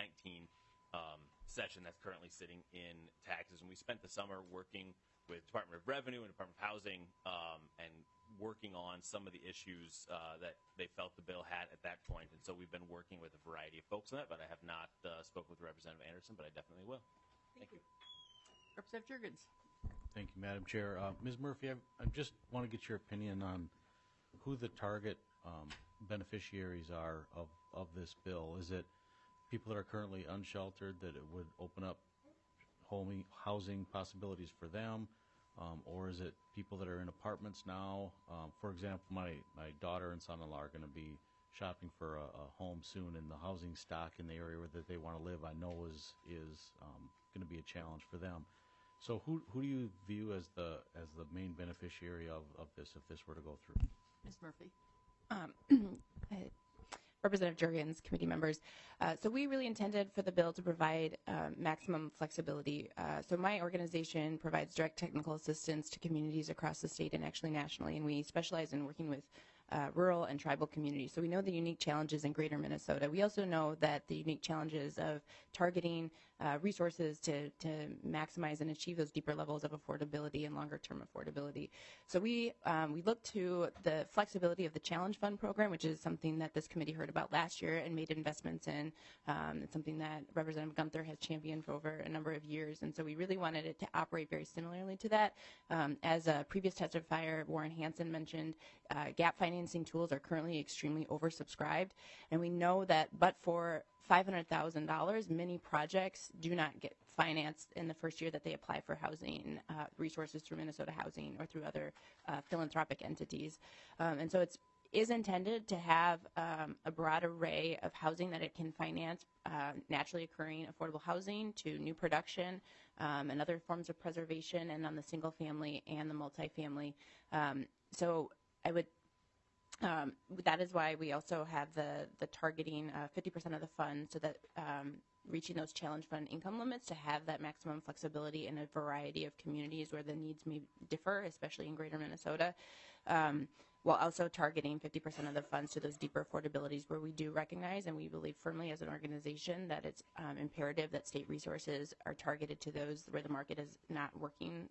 session that's currently sitting in taxes. And we spent the summer working with Department of Revenue and Department of Housing and working on some of the issues that they felt the bill had at that point. And so we've been working with a variety of folks on that, but I have not spoken with Representative Anderson, but I definitely will. Thank you. Representative Jurgens. Thank you, Madam Chair. Ms. Murphy, I just want to get your opinion on who the target beneficiaries are of this bill. Is it people that are currently unsheltered, that it would open up housing possibilities for them, or is it people that are in apartments now? For example, my daughter and son-in-law are going to be shopping for a home soon, and the housing stock in the area that they want to live, I know is going to be a challenge for them. So who do you view as the main beneficiary of this if this were to go through? Ms. Murphy. Representative Jurgens, committee members. So we really intended for the bill to provide maximum flexibility. So my organization provides direct technical assistance to communities across the state and actually nationally, and we specialize in working with rural and tribal communities. So we know the unique challenges in greater Minnesota. We also know that the unique challenges of targeting resources to maximize and achieve those deeper levels of affordability and longer term affordability. So we look to the flexibility of the Challenge Fund program, which is something that this committee heard about last year and made investments in. It's something that Representative Gunther has championed for over a number of years. And so we really wanted it to operate very similarly to that. As a previous testifier, Warren Hansen, mentioned, gap financing tools are currently extremely oversubscribed. And we know that but for $500,000, many projects do not get financed in the first year that they apply for housing resources through Minnesota Housing or through other philanthropic entities. And so it is intended to have a broad array of housing that it can finance, naturally occurring affordable housing to new production and other forms of preservation, and on the single family and the multifamily. So I would that is why we also have the targeting 50% of the fund, so that reaching those Challenge Fund income limits to have that maximum flexibility in a variety of communities where the needs may differ, especially in greater Minnesota, while also targeting 50% of the funds to those deeper affordabilities where we do recognize, and we believe firmly as an organization, that it's imperative that state resources are targeted to those where the market is not working,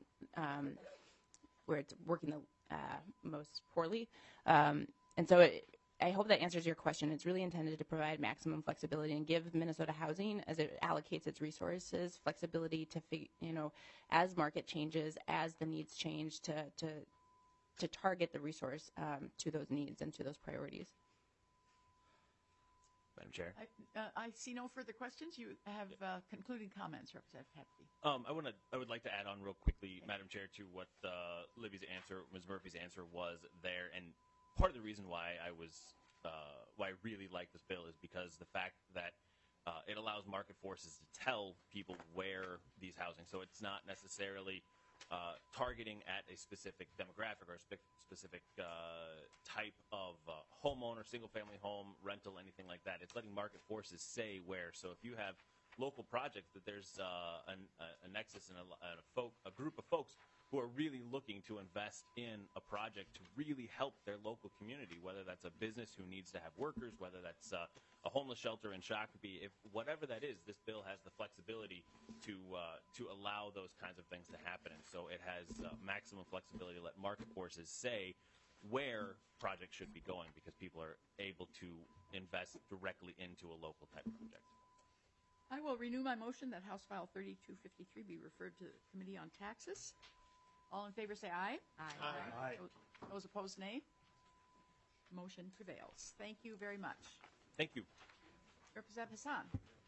where it's working the most poorly. And so I hope that answers your question. It's really intended to provide maximum flexibility and give Minnesota Housing, as it allocates its resources, flexibility to, as market changes, as the needs change, to target the resource to those needs and to those priorities. Madam Chair. I see no further questions. You have concluding comments, Representative Tapke. I would like to add on real quickly, Madam Chair, to what Libby's answer, Ms. Murphy's answer was there. And part of the reason why why I really like this bill is because the fact that it allows market forces to tell people where these housing. So it's not necessarily targeting at a specific demographic or a specific type of homeowner, single-family home, rental, anything like that. It's letting market forces say where. So if you have local projects, that there's a nexus and a group of folks who are really looking to invest in a project to really help their local community, whether that's a business who needs to have workers, whether that's a homeless shelter in Shakopee, if whatever that is, this bill has the flexibility to allow those kinds of things to happen. And so it has maximum flexibility to let market forces say where projects should be going because people are able to invest directly into a local type project. I will renew my motion that House File 3253 be referred to the Committee on Taxes. All in favor say aye. Aye. Those opposed, nay. Motion prevails. Thank you very much. Thank you. Representative Hassan.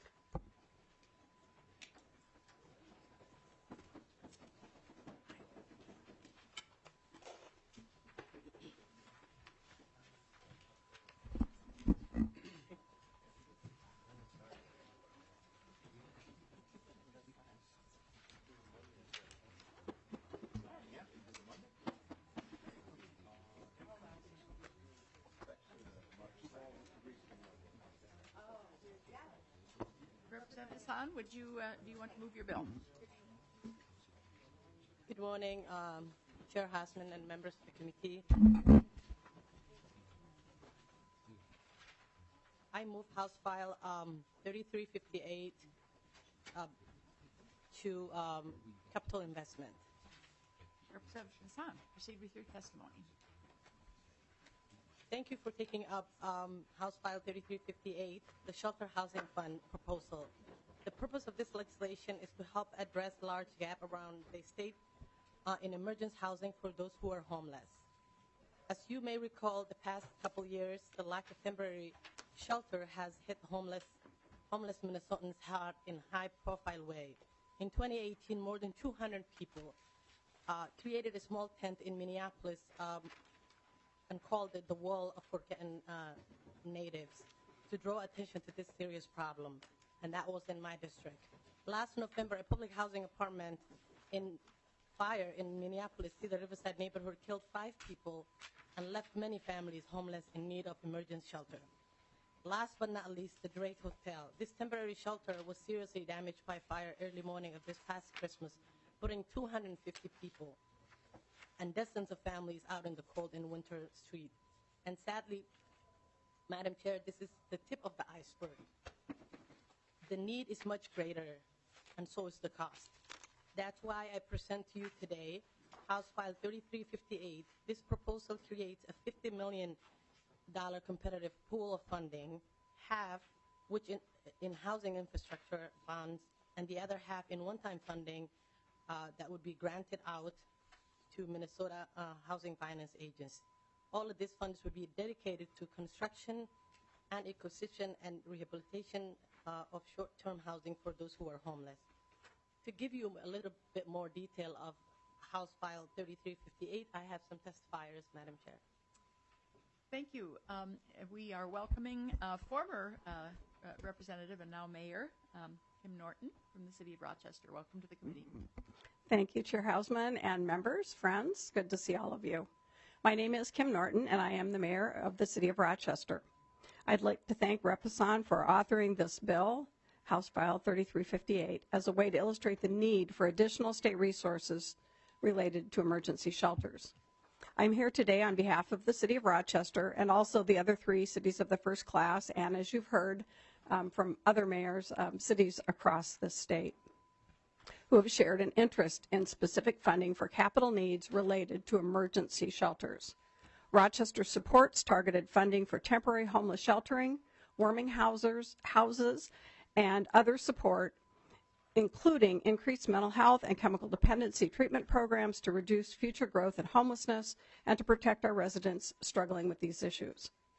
Representative Hassan, do you want to move your bill? Good morning, Chair Hassman and members of the committee. I move House File 3358 to capital investment. Representative Hassan, proceed with your testimony. Thank you for taking up House File 3358, the Shelter Housing Fund proposal. The purpose of this legislation is to help address large gap around the state in emergency housing for those who are homeless. As you may recall, the past couple years, the lack of temporary shelter has hit homeless Minnesotans hard in high-profile way. In 2018, more than 200 people created a small tent in Minneapolis and called it the Wall of Forgotten Natives to draw attention to this serious problem, and that was in my district. Last November, a public housing apartment in fire in Minneapolis, Cedar Riverside neighborhood, killed 5 people and left many families homeless in need of emergency shelter. Last but not least, the Drake Hotel. This temporary shelter was seriously damaged by fire early morning of this past Christmas, putting 250 people and dozens of families out in the cold and winter street. And sadly, Madam Chair, this is the tip of the iceberg. The need is much greater, and so is the cost. That's why I present to you today House File 3358. This proposal creates a $50 million competitive pool of funding, half which in housing infrastructure funds, and the other half in one-time funding that would be granted out to Minnesota Housing Finance Agency. All of these funds would be dedicated to construction and acquisition and rehabilitation of short-term housing for those who are homeless. To give you a little bit more detail of House File 3358, I have some testifiers, Madam Chair. Thank you. We are welcoming former representative and now mayor, Kim Norton from the city of Rochester. Welcome to the committee. Thank you, Chair Hausman and members, friends. Good to see all of you. My name is Kim Norton, and I am the mayor of the city of Rochester. I'd like to thank Rep. Hassan for authoring this bill, House File 3358, as a way to illustrate the need for additional state resources related to emergency shelters. I'm here today on behalf of the city of Rochester and also the other 3 cities of the first class, and as you've heard from other mayors, cities across the state, who have shared an interest in specific funding for capital needs related to emergency shelters. Rochester supports targeted funding for temporary homeless sheltering, warming houses, and other support, including increased mental health and chemical dependency treatment programs to reduce future growth and homelessness and to protect our residents struggling with these issues.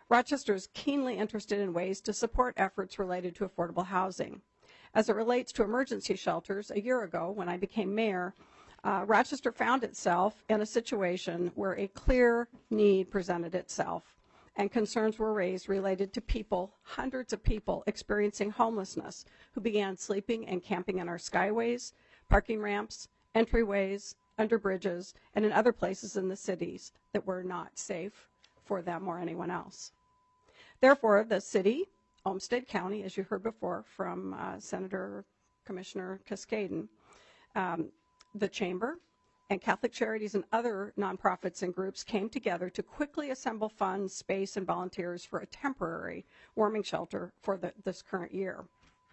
Rochester is keenly interested in ways to support efforts related to affordable housing. As it relates to emergency shelters, a year ago when I became mayor, Rochester found itself in a situation where a clear need presented itself and concerns were raised related to people, hundreds of people experiencing homelessness who began sleeping and camping in our skyways, parking ramps, entryways, under bridges, and in other places in the cities that were not safe for them or anyone else. Therefore, the city, Olmsted County, as you heard before from Senator Commissioner Cascaden, the Chamber, and Catholic Charities and other nonprofits and groups came together to quickly assemble funds, space, and volunteers for a temporary warming shelter for this current year.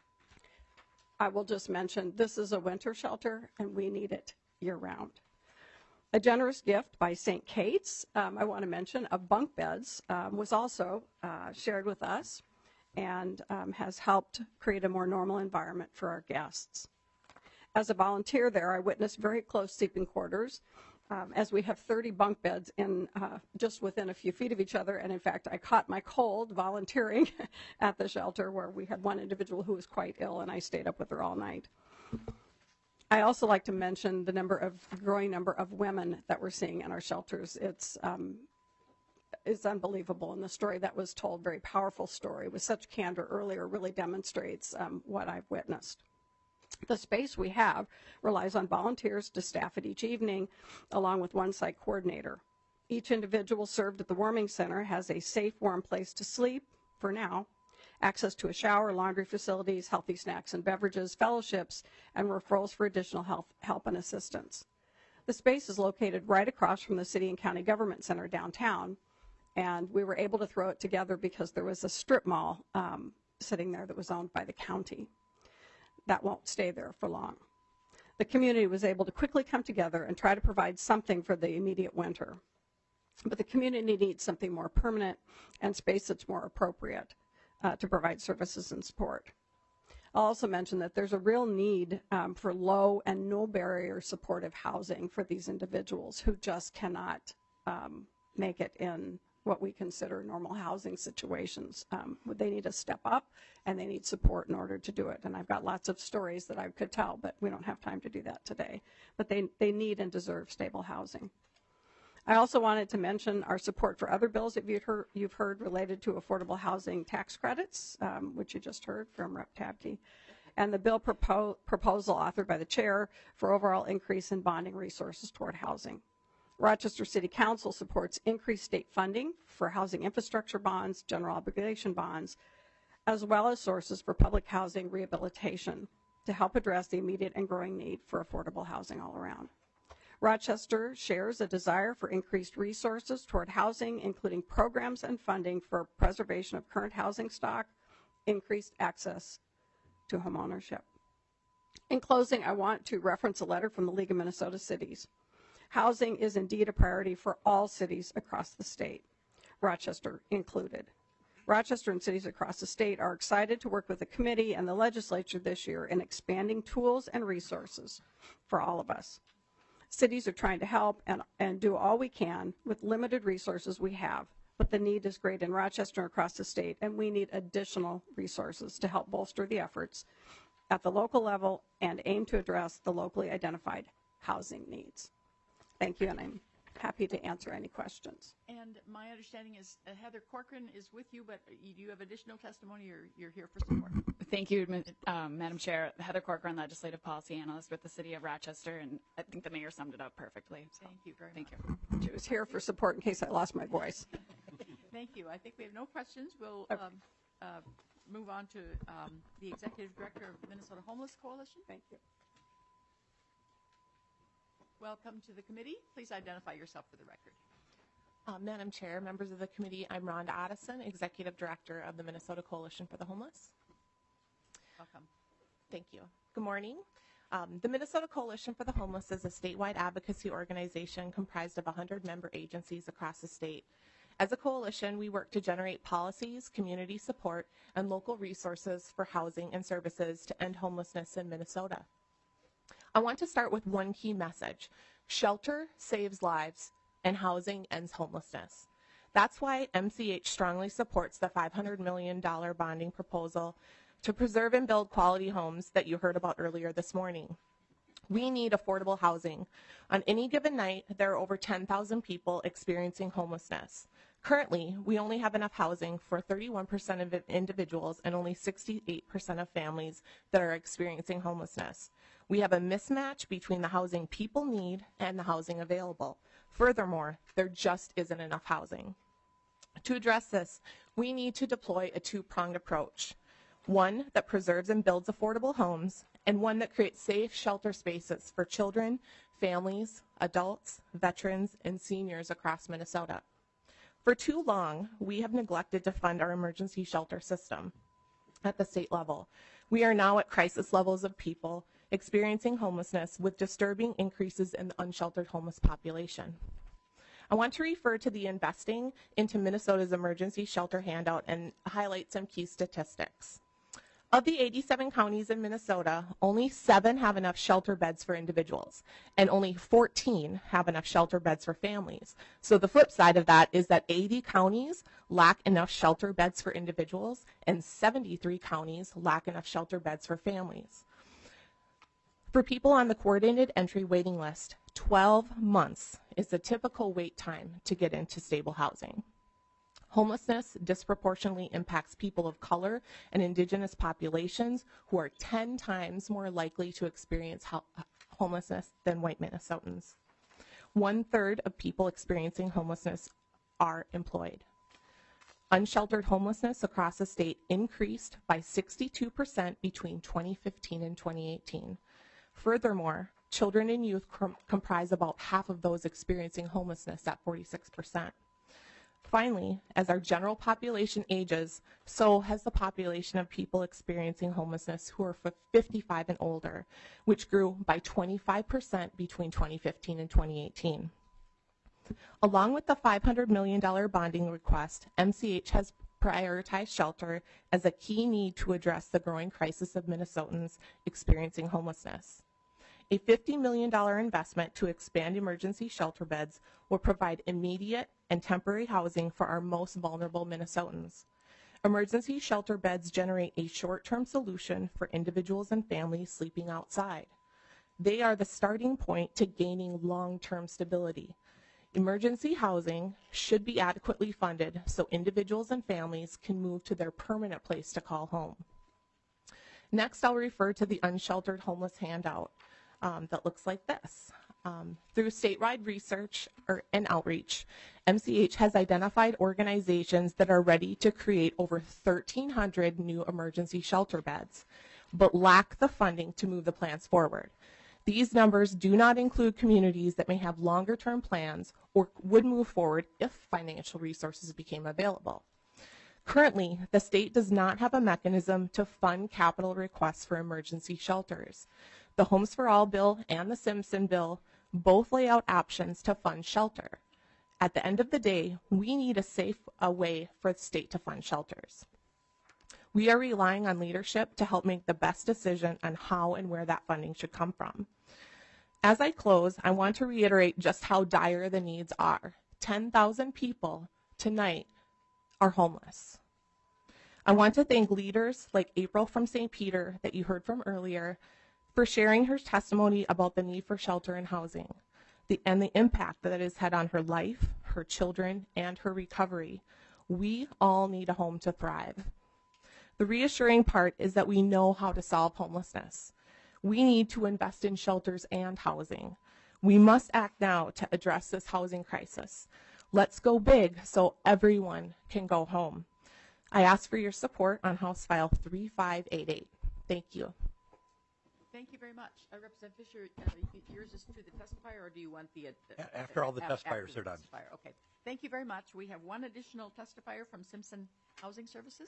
I will just mention this is a winter shelter and we need it year-round. A generous gift by St. Kate's, I want to mention, of bunk beds was also shared with us and has helped create a more normal environment for our guests. As a volunteer there, I witnessed very close sleeping quarters, as we have 30 bunk beds in just within a few feet of each other. And in fact, I caught my cold volunteering at the shelter where we had one individual who was quite ill, and I stayed up with her all night. I also like to mention the growing number of women that we're seeing in our shelters. It's unbelievable, and the story that was told, very powerful story with such candor earlier, really demonstrates what I've witnessed. The space we have relies on volunteers to staff it each evening, along with one site coordinator. Each individual served at the warming center has a safe, warm place to sleep, for now, access to a shower, laundry facilities, healthy snacks and beverages, fellowships, and referrals for additional help and assistance. The space is located right across from the City and County Government Center downtown, and we were able to throw it together because there was a strip mall sitting there that was owned by the county. That won't stay there for long. The community was able to quickly come together and try to provide something for the immediate winter. But the community needs something more permanent and space that's more appropriate to provide services and support. I'll also mention that there's a real need for low and no barrier supportive housing for these individuals who just cannot make it in what we consider normal housing situations. They need to step up and they need support in order to do it. And I've got lots of stories that I could tell, but we don't have time to do that today. But they need and deserve stable housing. I also wanted to mention our support for other bills that you've heard related to affordable housing tax credits, which you just heard from Rep. Tabke, and the bill proposal authored by the chair for overall increase in bonding resources toward housing. Rochester City Council supports increased state funding for housing infrastructure bonds, general obligation bonds, as well as sources for public housing rehabilitation to help address the immediate and growing need for affordable housing all around. Rochester shares a desire for increased resources toward housing, including programs and funding for preservation of current housing stock, increased access to homeownership. In closing, I want to reference a letter from the League of Minnesota Cities. Housing is indeed a priority for all cities across the state, Rochester included. Rochester and cities across the state are excited to work with the committee and the legislature this year in expanding tools and resources for all of us. Cities are trying to help and do all we can with limited resources we have, but the need is great in Rochester and across the state, and we need additional resources to help bolster the efforts at the local level and aim to address the locally identified housing needs. Thank you, and I'm happy to answer any questions. And my understanding is Heather Corcoran is with you, but do you have additional testimony, or you're here for support? Thank you, Madam Chair. Heather Corcoran, Legislative Policy Analyst with the City of Rochester, and I think the mayor summed it up perfectly. So. Thank you very much. Thank you. She was here for support in case I lost my voice. Thank you. I think we have no questions. We'll move on to the Executive Director of Minnesota Homeless Coalition. Thank you. Welcome to the committee. Please identify yourself for the record. Madam Chair, members of the committee, I'm Rhonda Addison, Executive Director of the Minnesota Coalition for the Homeless. Welcome. Thank you. Good morning. The Minnesota Coalition for the Homeless is a statewide advocacy organization comprised of 100 member agencies across the state. As a coalition, we work to generate policies, community support, and local resources for housing and services to end homelessness in Minnesota. I want to start with one key message. Shelter saves lives and housing ends homelessness. That's why MCH strongly supports the $500 million bonding proposal to preserve and build quality homes that you heard about earlier this morning. We need affordable housing. On any given night, there are over 10,000 people experiencing homelessness. Currently, we only have enough housing for 31% of individuals and only 68% of families that are experiencing homelessness. We have a mismatch between the housing people need and the housing available. Furthermore, there just isn't enough housing. To address this, we need to deploy a two-pronged approach. One that preserves and builds affordable homes, and one that creates safe shelter spaces for children, families, adults, veterans, and seniors across Minnesota. For too long, we have neglected to fund our emergency shelter system at the state level. We are now at crisis levels of people experiencing homelessness with disturbing increases in the unsheltered homeless population. I want to refer to the Investing into Minnesota's Emergency Shelter handout and highlight some key statistics. Of the 87 counties in Minnesota, only 7 have enough shelter beds for individuals, and only 14 have enough shelter beds for families. So the flip side of that is that 80 counties lack enough shelter beds for individuals, and 73 counties lack enough shelter beds for families. For people on the coordinated entry waiting list, 12 months is the typical wait time to get into stable housing. Homelessness disproportionately impacts people of color and indigenous populations who are 10 times more likely to experience homelessness than white Minnesotans. 1/3 of people experiencing homelessness are employed. Unsheltered homelessness across the state increased by 62% between 2015 and 2018. Furthermore, children and youth comprise about half of those experiencing homelessness at 46%. Finally, as our general population ages, so has the population of people experiencing homelessness who are 55 and older, which grew by 25% between 2015 and 2018. Along with the $500 million bonding request, MCH has prioritized shelter as a key need to address the growing crisis of Minnesotans experiencing homelessness. A $50 million investment to expand emergency shelter beds will provide immediate and temporary housing for our most vulnerable Minnesotans. Emergency shelter beds generate a short-term solution for individuals and families sleeping outside. They are the starting point to gaining long-term stability. Emergency housing should be adequately funded so individuals and families can move to their permanent place to call home. Next, I'll refer to the unsheltered homeless handout. That looks like this. Through statewide research and outreach, MCH has identified organizations that are ready to create over 1,300 new emergency shelter beds, but lack the funding to move the plans forward. These numbers do not include communities that may have longer-term plans or would move forward if financial resources became available. Currently, the state does not have a mechanism to fund capital requests for emergency shelters. The Homes for All bill and the Simpson bill both lay out options to fund shelter. At the end of the day, we need a safe way for the state to fund shelters. We are relying on leadership to help make the best decision on how and where that funding should come from. As I close, I want to reiterate just how dire the needs are. 10,000 people tonight are homeless. I want to thank leaders like April from St. Peter that you heard from earlier for sharing her testimony about the need for shelter and housing and the impact that it has had on her life, her children, and her recovery. We all need a home to thrive. The reassuring part is that we know how to solve homelessness. We need to invest in shelters and housing. We must act now to address this housing crisis. Let's go big so everyone can go home. I ask for your support on House File 3588. Thank you. Thank you very much. Representative Fisher, yours is through the testifier, or do you want the... after all the testifiers are done. Okay. Thank you very much. We have one additional testifier from Simpson Housing Services.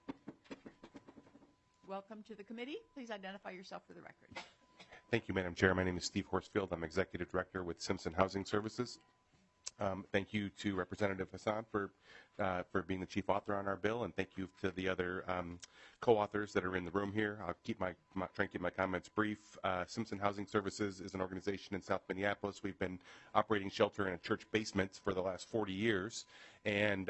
Welcome to the committee. Please identify yourself for the record. Thank you, Madam Chair. My name is Steve Horsfield. I'm Executive Director with Simpson Housing Services. Thank you to Representative Hassan for being the chief author on our bill, and thank you to the other co-authors that are in the room here. I'll try and keep my comments brief. Simpson Housing Services is an organization in South Minneapolis. We've been operating shelter in a church basement for the last 40 years, and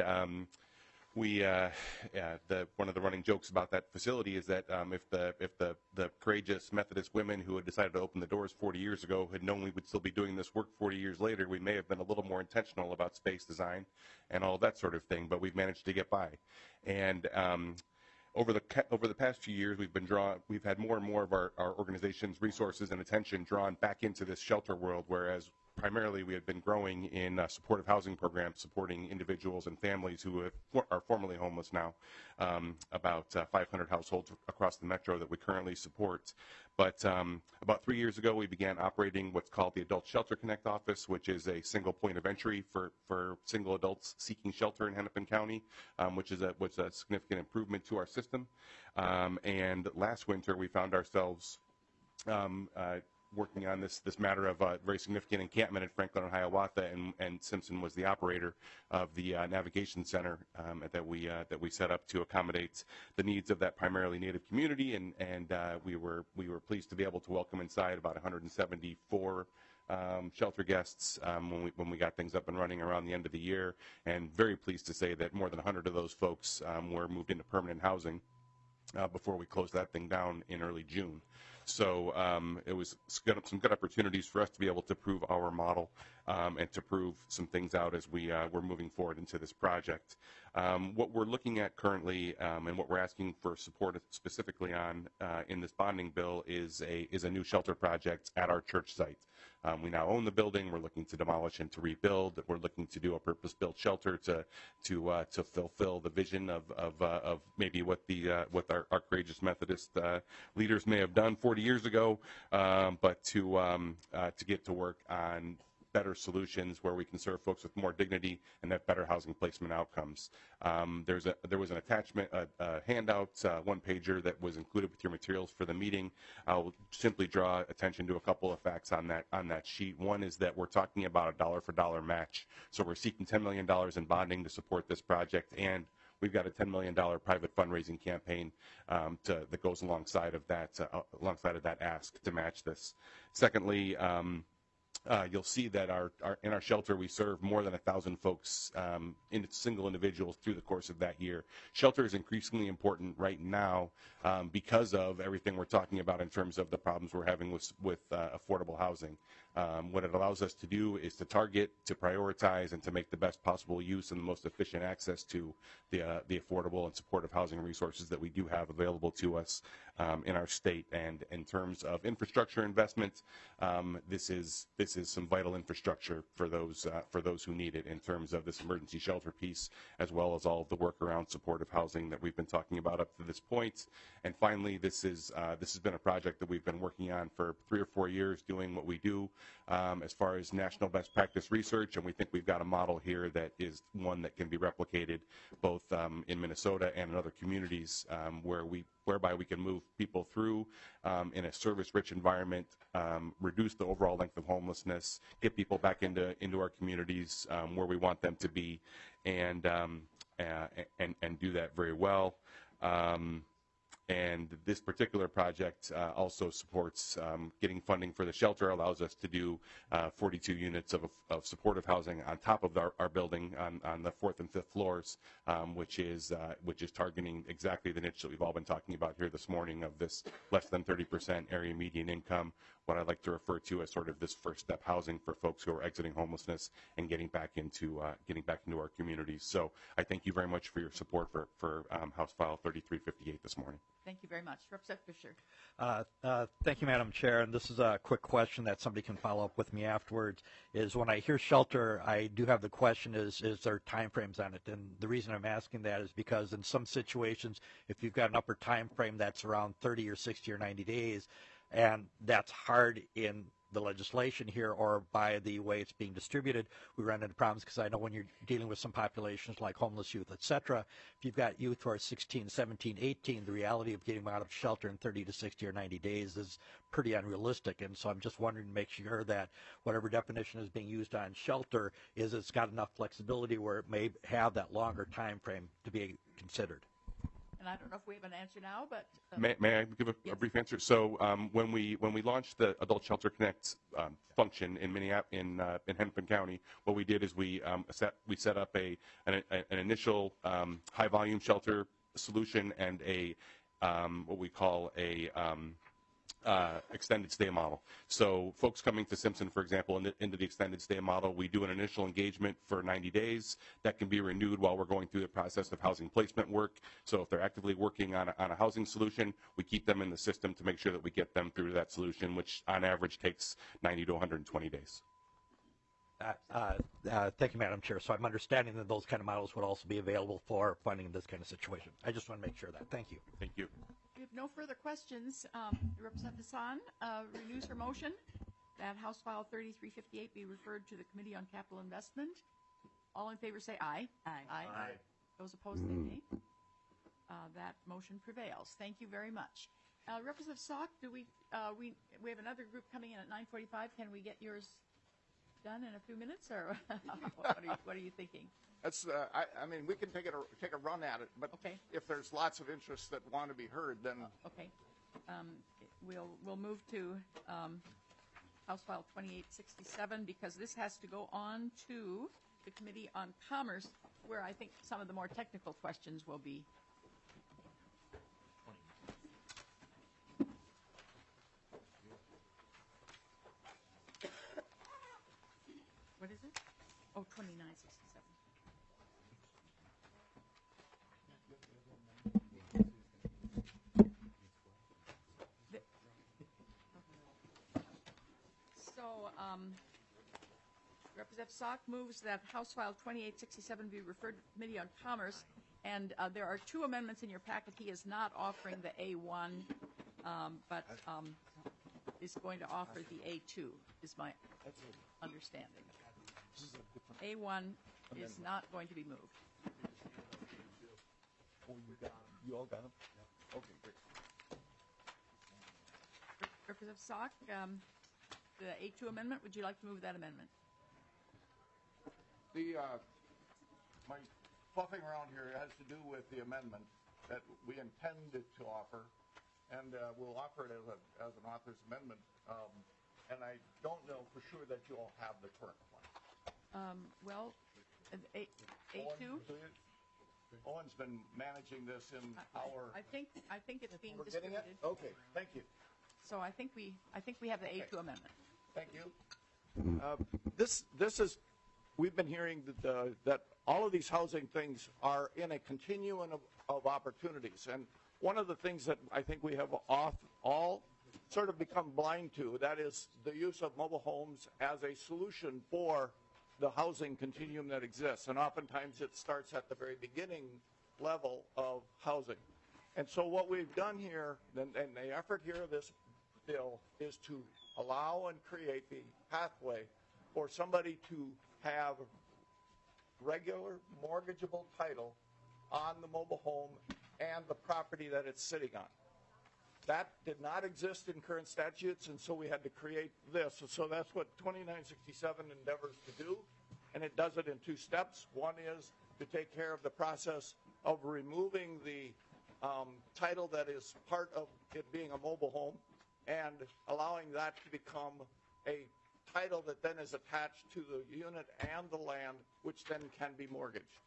one of the running jokes about that facility is that if the courageous Methodist women who had decided to open the doors 40 years ago had known we would still be doing this work 40 years later, we may have been a little more intentional about space design and all that sort of thing, but we've managed to get by. And over the past few years, we've had more and more of our organization's resources and attention drawn back into this shelter world, whereas primarily we had been growing in supportive housing programs, supporting individuals and families who are formerly homeless now, about 500 households across the metro that we currently support. But about 3 years ago, we began operating what's called the Adult Shelter Connect office, which is a single point of entry for single adults seeking shelter in Hennepin County, which is a significant improvement to our system. And last winter, we found ourselves working on this matter of a very significant encampment in Franklin and Hiawatha, and Simpson was the operator of the navigation center that we set up to accommodate the needs of that primarily Native community, and we were pleased to be able to welcome inside about 174 shelter guests when we got things up and running around the end of the year, and very pleased to say that more than 100 of those folks were moved into permanent housing before we closed that thing down in early June. So it was some good opportunities for us to be able to prove our model and to prove some things out as we're moving forward into this project. What we're looking at currently and what we're asking for support specifically on in this bonding bill is a new shelter project at our church site. We now own the building. We're looking to demolish and to rebuild. We're looking to do a purpose-built shelter to fulfill the vision of maybe what our courageous Methodist leaders may have done 40 years ago, but to get to work on better solutions where we can serve folks with more dignity and have better housing placement outcomes. There was an attachment, a handout, one-pager that was included with your materials for the meeting. I'll simply draw attention to a couple of facts on that sheet. One is that we're talking about a dollar-for-dollar match. So we're seeking $10 million in bonding to support this project, and we've got a $10 million private fundraising campaign that goes alongside of that ask to match this. Secondly, you'll see that in our shelter we serve more than 1,000 folks, single individuals through the course of that year. Shelter is increasingly important right now because of everything we're talking about in terms of the problems we're having with affordable housing. What it allows us to do is to target, to prioritize, and to make the best possible use and the most efficient access to the affordable and supportive housing resources that we do have available to us in our state. And in terms of infrastructure investment, this is some vital infrastructure for those who need it in terms of this emergency shelter piece, as well as all of the work around supportive housing that we've been talking about up to this point. And finally, this has been a project that we've been working on for 3 or 4 years, doing what we do as far as national best practice research, and we think we've got a model here that is one that can be replicated both in Minnesota and in other communities whereby we can move people through in a service-rich environment, reduce the overall length of homelessness, get people back into our communities where we want them to be, and do that very well. And this particular project also supports getting funding for the shelter, allows us to do 42 units of supportive housing on top of our building on the 4th and 5th floors, which is targeting exactly the niche that we've all been talking about here this morning of this less than 30% area median income, what I like to refer to as sort of this first step housing for folks who are exiting homelessness and getting back into our communities. So I thank you very much for your support for House File 3358 this morning. Thank you very much. Representative Fisher. Thank you, Madam Chair. And this is a quick question that somebody can follow up with me afterwards. Is when I hear shelter, I do have the question: is there time frames on it? And the reason I'm asking that is because in some situations, if you've got an upper time frame that's around 30 or 60 or 90 days, and that's hard in the legislation here or by the way it's being distributed, we run into problems because I know when you're dealing with some populations like homeless youth, et cetera, if you've got youth who are 16, 17, 18, the reality of getting them out of shelter in 30 to 60 or 90 days is pretty unrealistic. And so I'm just wondering to make sure that whatever definition is being used on shelter is it's got enough flexibility where it may have that longer time frame to be considered. And I don't know if we have an answer now, but May I give a brief answer? So when we launched the Adult Shelter Connect function in in Hennepin County, what we did is we set up an initial high volume shelter solution and a what we call a extended stay model. So folks coming to Simpson, for example, into the extended stay model, we do an initial engagement for 90 days that can be renewed while we're going through the process of housing placement work. So if they're actively working on a housing solution, we keep them in the system to make sure that we get them through that solution, which on average takes 90 to 120 days. Thank you, Madam Chair. So I'm understanding that those kind of models would also be available for funding in this kind of situation. I just want to make sure of that. Thank you. Thank you. we have no further questions. Representative Hassan renews her motion that House File 3358 be referred to the Committee on Capital Investment. All in favor say aye. Aye. Those opposed say nay. That motion prevails. Thank you very much. Representative Sauk, do we have another group coming in at 9:45. Can we get yours done in a few minutes, or what are you thinking? That's I mean, we can take a run at it, but okay. If there's lots of interests that want to be heard, then okay. We'll move to House File 2867 because this has to go on to the Committee on Commerce, where I think some of the more technical questions will be. What is it? Oh, 2967. So, Representative Sauk moves that House File 2867 be referred to the Committee on Commerce, and there are two amendments in your packet. He is not offering the A1, but is going to offer the A2, is my understanding. A1 is not going to be moved. Oh, you all got them? Okay, great. Representative Sauk, the A2 amendment, would you like to move that amendment? My fluffing around here has to do with the amendment that we intended to offer, and we'll offer it as an author's amendment. And I don't know for sure that you all have the current one. Well, A2. Owen's been managing this in our. I think it's being We're distributed. getting it? Okay, thank you. So I think we have the A2 amendment. Thank you. This is. We've been hearing that all of these housing things are in a continuum of opportunities, and one of the things that I think we have all sort of become blind to, that is the use of mobile homes as a solution for the housing continuum that exists. And oftentimes it starts at the very beginning level of housing. And so what we've done here, and the effort here of this bill, is to allow and create the pathway for somebody to have regular mortgageable title on the mobile home and the property that it's sitting on. That did not exist in current statutes, and so we had to create this. So that's what 2967 endeavors to do, and it does it in two steps. One is to take care of the process of removing the title that is part of it being a mobile home and allowing that to become a title that then is attached to the unit and the land, which then can be mortgaged.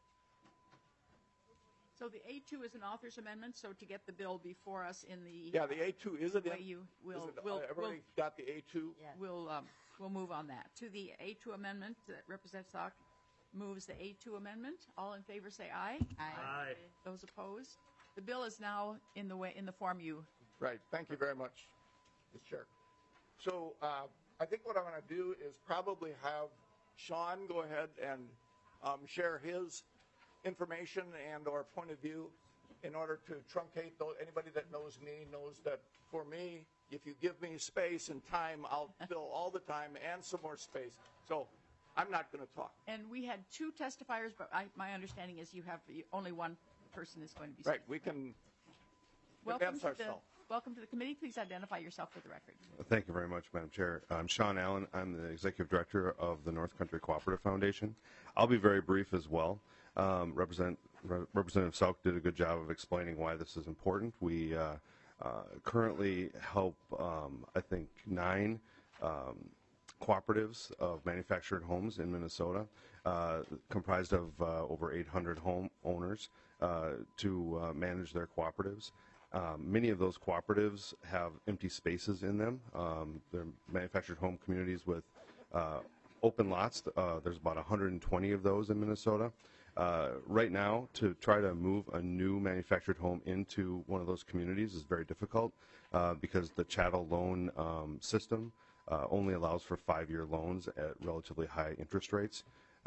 So the A2 is an author's amendment, so to get the bill before us in the... Yeah, the A2, is it in? Everybody got the A2? Yeah. We'll move on that. To the A2 amendment, Representative Sauk moves the A2 amendment. All in favor say aye. Aye. Those opposed? The bill is now in the form you... Right. Thank you very much, Mr. Chair. So I think what I'm going to do is probably have Sean go ahead and share his information and or point of view in order to truncate those. Anybody that knows me knows that for me, if you give me space and time, I'll fill all the time and some more space. So I'm not going to talk. And we had 2 testifiers, but my understanding is you have only one person is going to be Right, speaking. we can Welcome advance to, ourselves. welcome to the committee. Please identify yourself for the record. Thank you very much, Madam Chair. I'm Sean Allen. I'm the Executive Director of the North Country Cooperative Foundation. I'll be very brief as well. Representative Sauk did a good job of explaining why this is important. We currently help, I think, 9 cooperatives of manufactured homes in Minnesota, comprised of over 800 home owners, to manage their cooperatives. Many of those cooperatives have empty spaces in them. They're manufactured home communities with open lots. There's about 120 of those in Minnesota. Right now, to try to move a new manufactured home into one of those communities is very difficult because the chattel loan system only allows for 5-year loans at relatively high interest rates.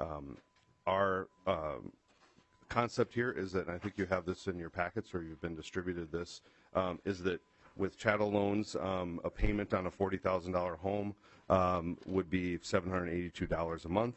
Our concept here is that, and I think you have this in your packets or you've been distributed this, is that with chattel loans, a payment on a $40,000 home would be $782 a month.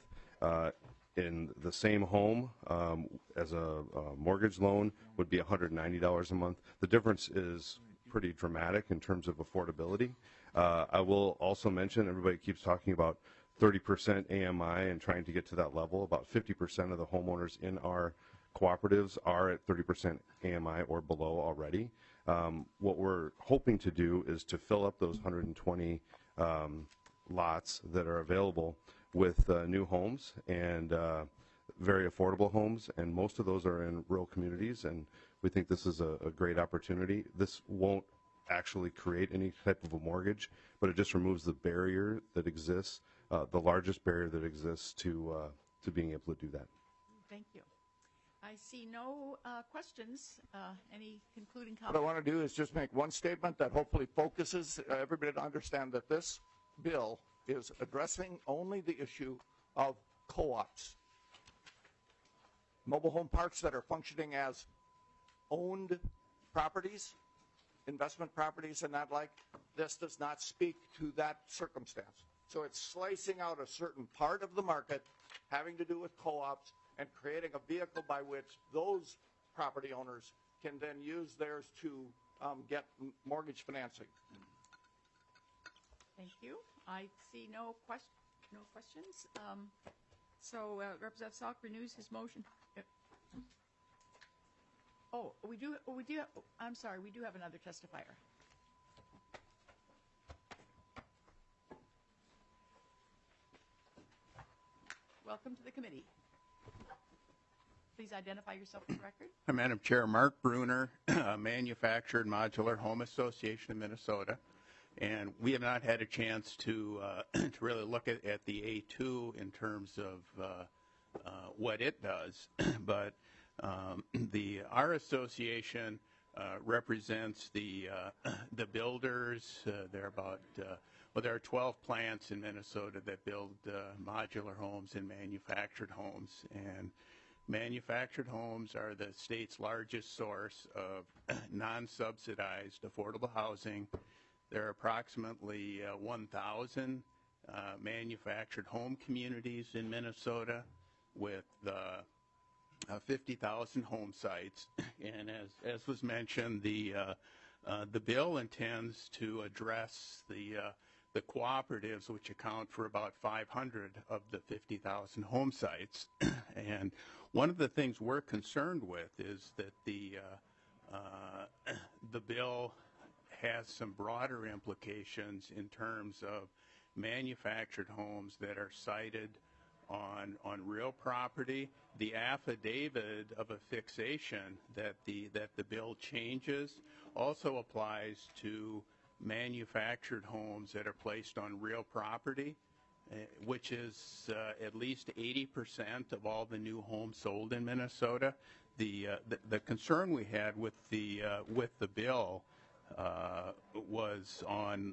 In the same home, as a mortgage loan, would be $190 a month. The difference is pretty dramatic in terms of affordability. I will also mention, everybody keeps talking about 30% AMI and trying to get to that level. About 50% of the homeowners in our cooperatives are at 30% AMI or below already. What we're hoping to do is to fill up those 120 lots that are available with new homes and very affordable homes, and most of those are in rural communities, and we think this is a great opportunity. This won't actually create any type of a mortgage, but it just removes the barrier that exists, the largest barrier that exists to being able to do that. Thank you. I see no questions. Any concluding What I comments? want to do is just make one statement that hopefully focuses everybody to understand that this bill is addressing only the issue of co-ops. Mobile home parks that are functioning as owned properties, investment properties and that like, this does not speak to that circumstance. So it's slicing out a certain part of the market having to do with co-ops and creating a vehicle by which those property owners can then use theirs to get mortgage financing. Thank you. I see no questions. So Representative Salk renews his motion. Oh, we do. I'm sorry. We do have another testifier. Welcome to the committee. Please identify yourself for the record. Madam Chair, Mark Bruner, Manufactured Modular Home Association of Minnesota. And we have not had a chance to really look at the A2 in terms of what it does. But our association represents the builders. There are 12 plants in Minnesota that build modular homes and manufactured homes. And manufactured homes are the state's largest source of non-subsidized affordable housing. There are approximately 1,000 manufactured home communities in Minnesota with 50,000 home sites. And as was mentioned, the bill intends to address the cooperatives, which account for about 500 of the 50,000 home sites. And one of the things we're concerned with is that the bill has some broader implications in terms of manufactured homes that are sited on real property. The affidavit of a fixation that the bill changes also applies to manufactured homes that are placed on real property, which is at least 80% of all the new homes sold in Minnesota. The concern we had with the bill was on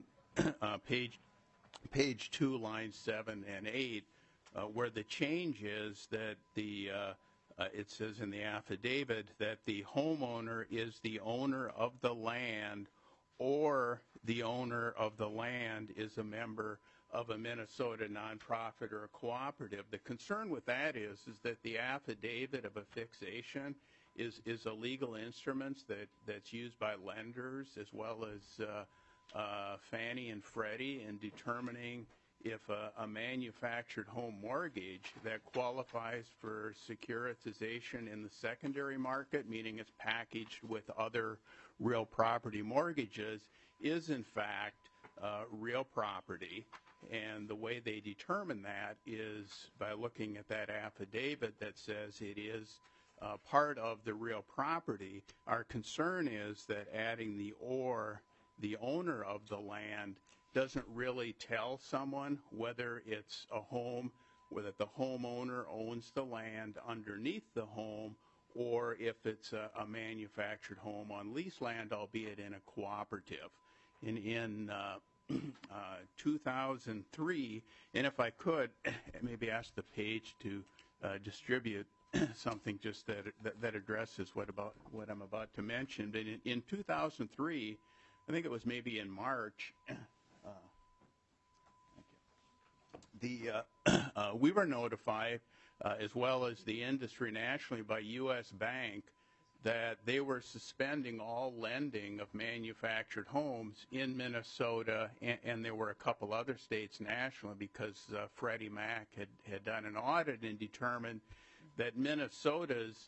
page 2, lines 7 and 8, where the change is that it says in the affidavit that the homeowner is the owner of the land or the owner of the land is a member of a Minnesota nonprofit or a cooperative. The concern with that is that the affidavit of affixation is a legal instrument that's used by lenders as well as Fannie and Freddie in determining if a manufactured home mortgage that qualifies for securitization in the secondary market, meaning it's packaged with other real property mortgages, is in fact real property. And the way they determine that is by looking at that affidavit that says it is part of the real property. Our concern is that adding the or, the owner of the land, doesn't really tell someone whether it's a home, whether the homeowner owns the land underneath the home, or if it's a manufactured home on lease land, albeit in a cooperative. In 2003, and if I could, maybe ask the page to distribute something just that addresses what I'm about to mention. But in 2003, I think it was maybe in March, we were notified, as well as the industry nationally, by U.S. Bank that they were suspending all lending of manufactured homes in Minnesota, and there were a couple other states nationally, because Freddie Mac had done an audit and determined that Minnesota's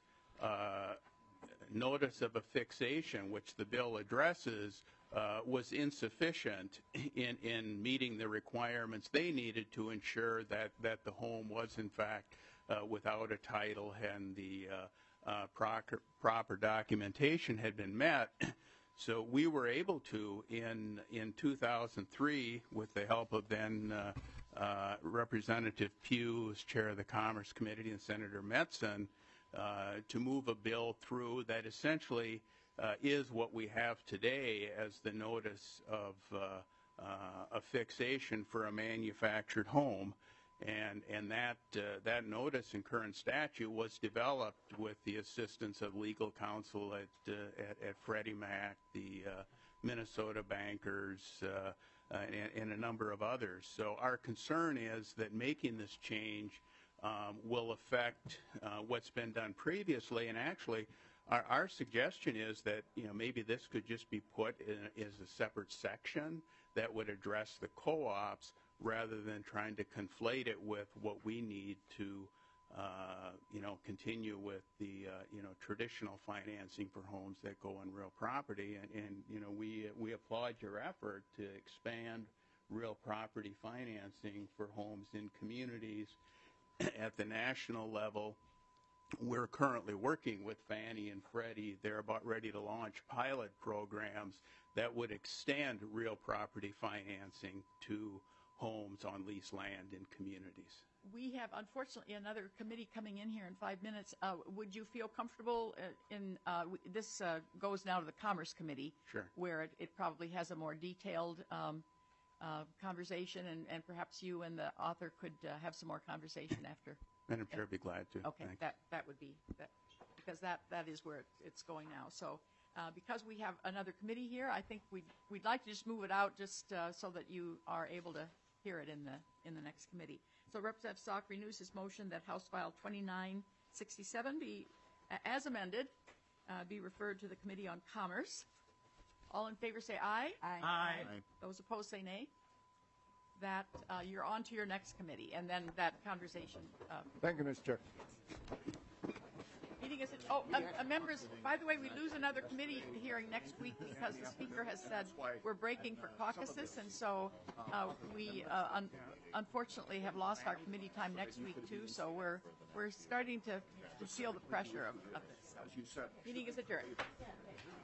notice of affixation, which the bill addresses, was insufficient in meeting the requirements they needed to ensure that the home was in fact without a title and the proper documentation had been met. So we were able to, in 2003, with the help of then Representative Pugh as chair of the Commerce Committee and Senator Metzen, to move a bill through that essentially is what we have today as the notice of affixation for a manufactured home. And that notice in current statute was developed with the assistance of legal counsel at Freddie Mac, the Minnesota bankers, and a number of others. So our concern is that making this change will affect what's been done previously. And actually, our suggestion is that maybe this could just be put as a separate section that would address the co-ops, rather than trying to conflate it with what we need to, continue with the, traditional financing for homes that go on real property. And we applaud your effort to expand real property financing for homes in communities at the national level. We're currently working with Fannie and Freddie. They're about ready to launch pilot programs that would extend real property financing to homes on leased land in communities. We have, unfortunately, another committee coming in here in 5 minutes. Would you feel comfortable this goes now to the Commerce Committee, sure, where it probably has a more detailed conversation, and perhaps you and the author could have some more conversation after. Madam Chair, I'd be glad to. Okay, that would be, because that is where it's going now. So because we have another committee here, I think we'd like to just move it out just so that you are able to hear it in the next committee. So Representative Sauk renews his motion that House File 2967 be, as amended, be referred to the Committee on Commerce. All in favor say aye. Aye. Aye. Those opposed say nay. That you're on to your next committee, and then that conversation. Thank you, Mr. Chair. Meeting is members. By the way, we lose another committee hearing next week because the speaker has said we're breaking for caucuses, and so we unfortunately have lost our committee time next week too. So we're starting to feel the pressure of this. Meeting is adjourned.